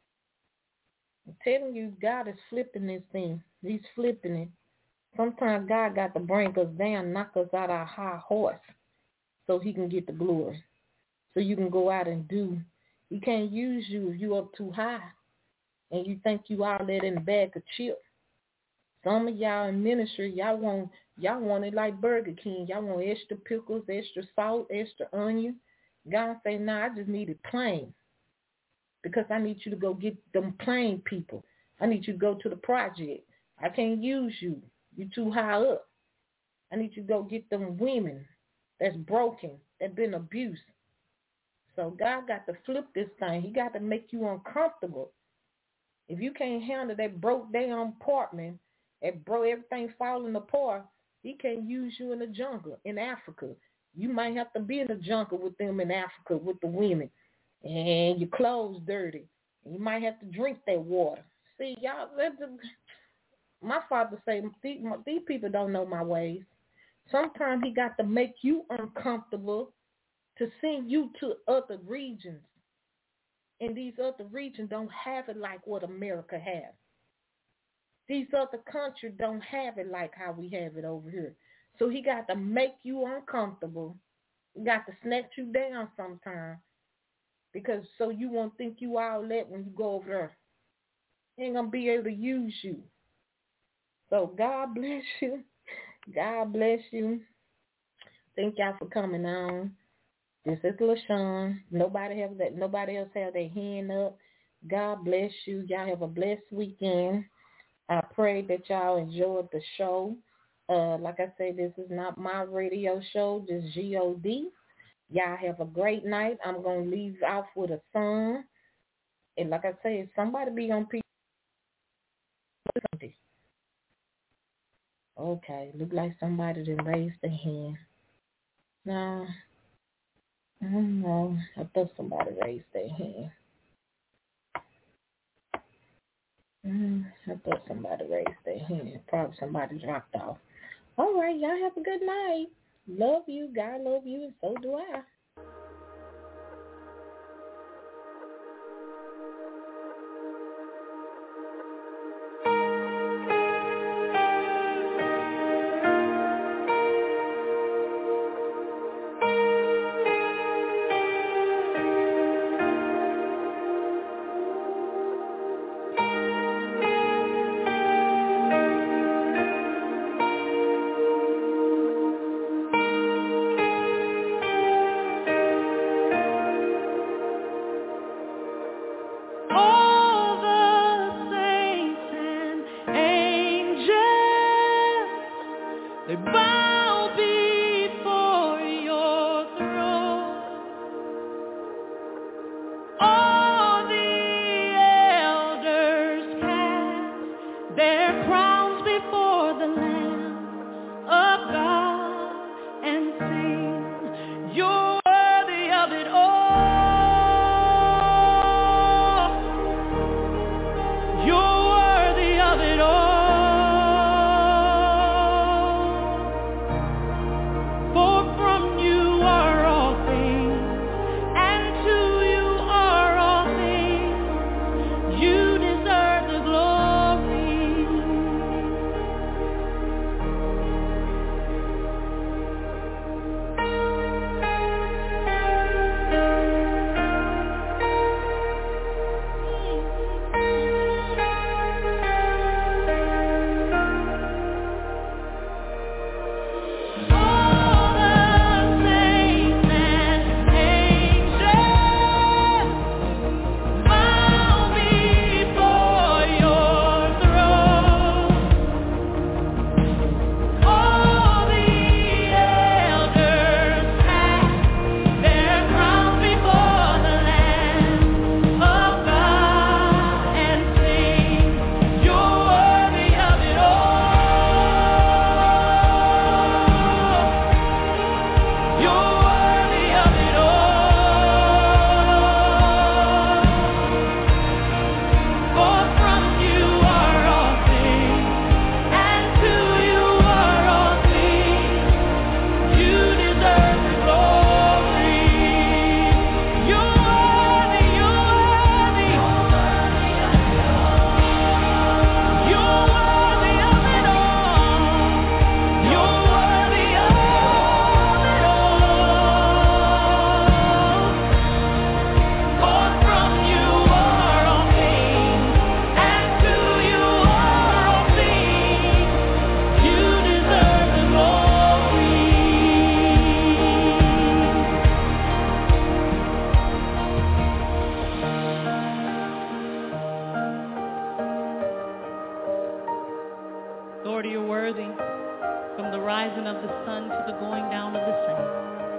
I'm telling you, God is flipping this thing. He's flipping it. Sometimes God got to bring us down, knock us out our high horse so he can get the glory. So you can go out and do. He can't use you if you up too high and you think you all that in a bag of chips. Some of y'all in ministry, y'all want it like Burger King. Y'all want extra pickles, extra salt, extra onion. God say, I just need it plain. Because I need you to go get them plain people. I need you to go to the project. I can't use you. You're too high up. I need you to go get them women that's broken, that been abused. So God got to flip this thing. He got to make you uncomfortable. If you can't handle that broke down apartment, everything falling apart, he can't use you in the jungle in Africa. You might have to be in the jungle with them in Africa with the women. And your clothes dirty. You might have to drink that water. See, y'all, my father say, these people don't know my ways. Sometimes he got to make you uncomfortable to send you to other regions. And these other regions don't have it like what America has. These other countries don't have it like how we have it over here. So he got to make you uncomfortable. He got to snatch you down sometimes. Because so you won't think you all that when you go over there. He ain't going to be able to use you. So God bless you. God bless you. Thank y'all for coming on. This is LaShawn. Nobody else have their hand up. God bless you. Y'all have a blessed weekend. I pray that y'all enjoyed the show. Like I said, this is not my radio show, just G-O-D. Y'all have a great night. I'm going to leave off with a song. And like I said, somebody be on people. Okay, look like somebody didn't raise their hand. No. I don't know. I thought somebody raised their hand. I thought somebody raised their hand. Probably somebody dropped off. All right, y'all have a good night. Love you. God love you, and so do I. They bow before your throne. All the elders cast their crowns before the Lamb of God and sing, you're worthy of it all. You're worthy of it all. For from you are all things, and to you are all things. You deserve the glory. All the saints and angels bow before your throne. All the elders cast their crowns before the Lamb of God and sing, you're worthy of it all. You're worthy of it all. For from you are all things, and to you are all things. You deserve the glory. You're worthy, you're worthy. You're worthy of it all. You're worthy of it all. For from you are all things, and to you are all things. You deserve the glory. Lord, you're worthy from the rising of the sun to the going down of the same.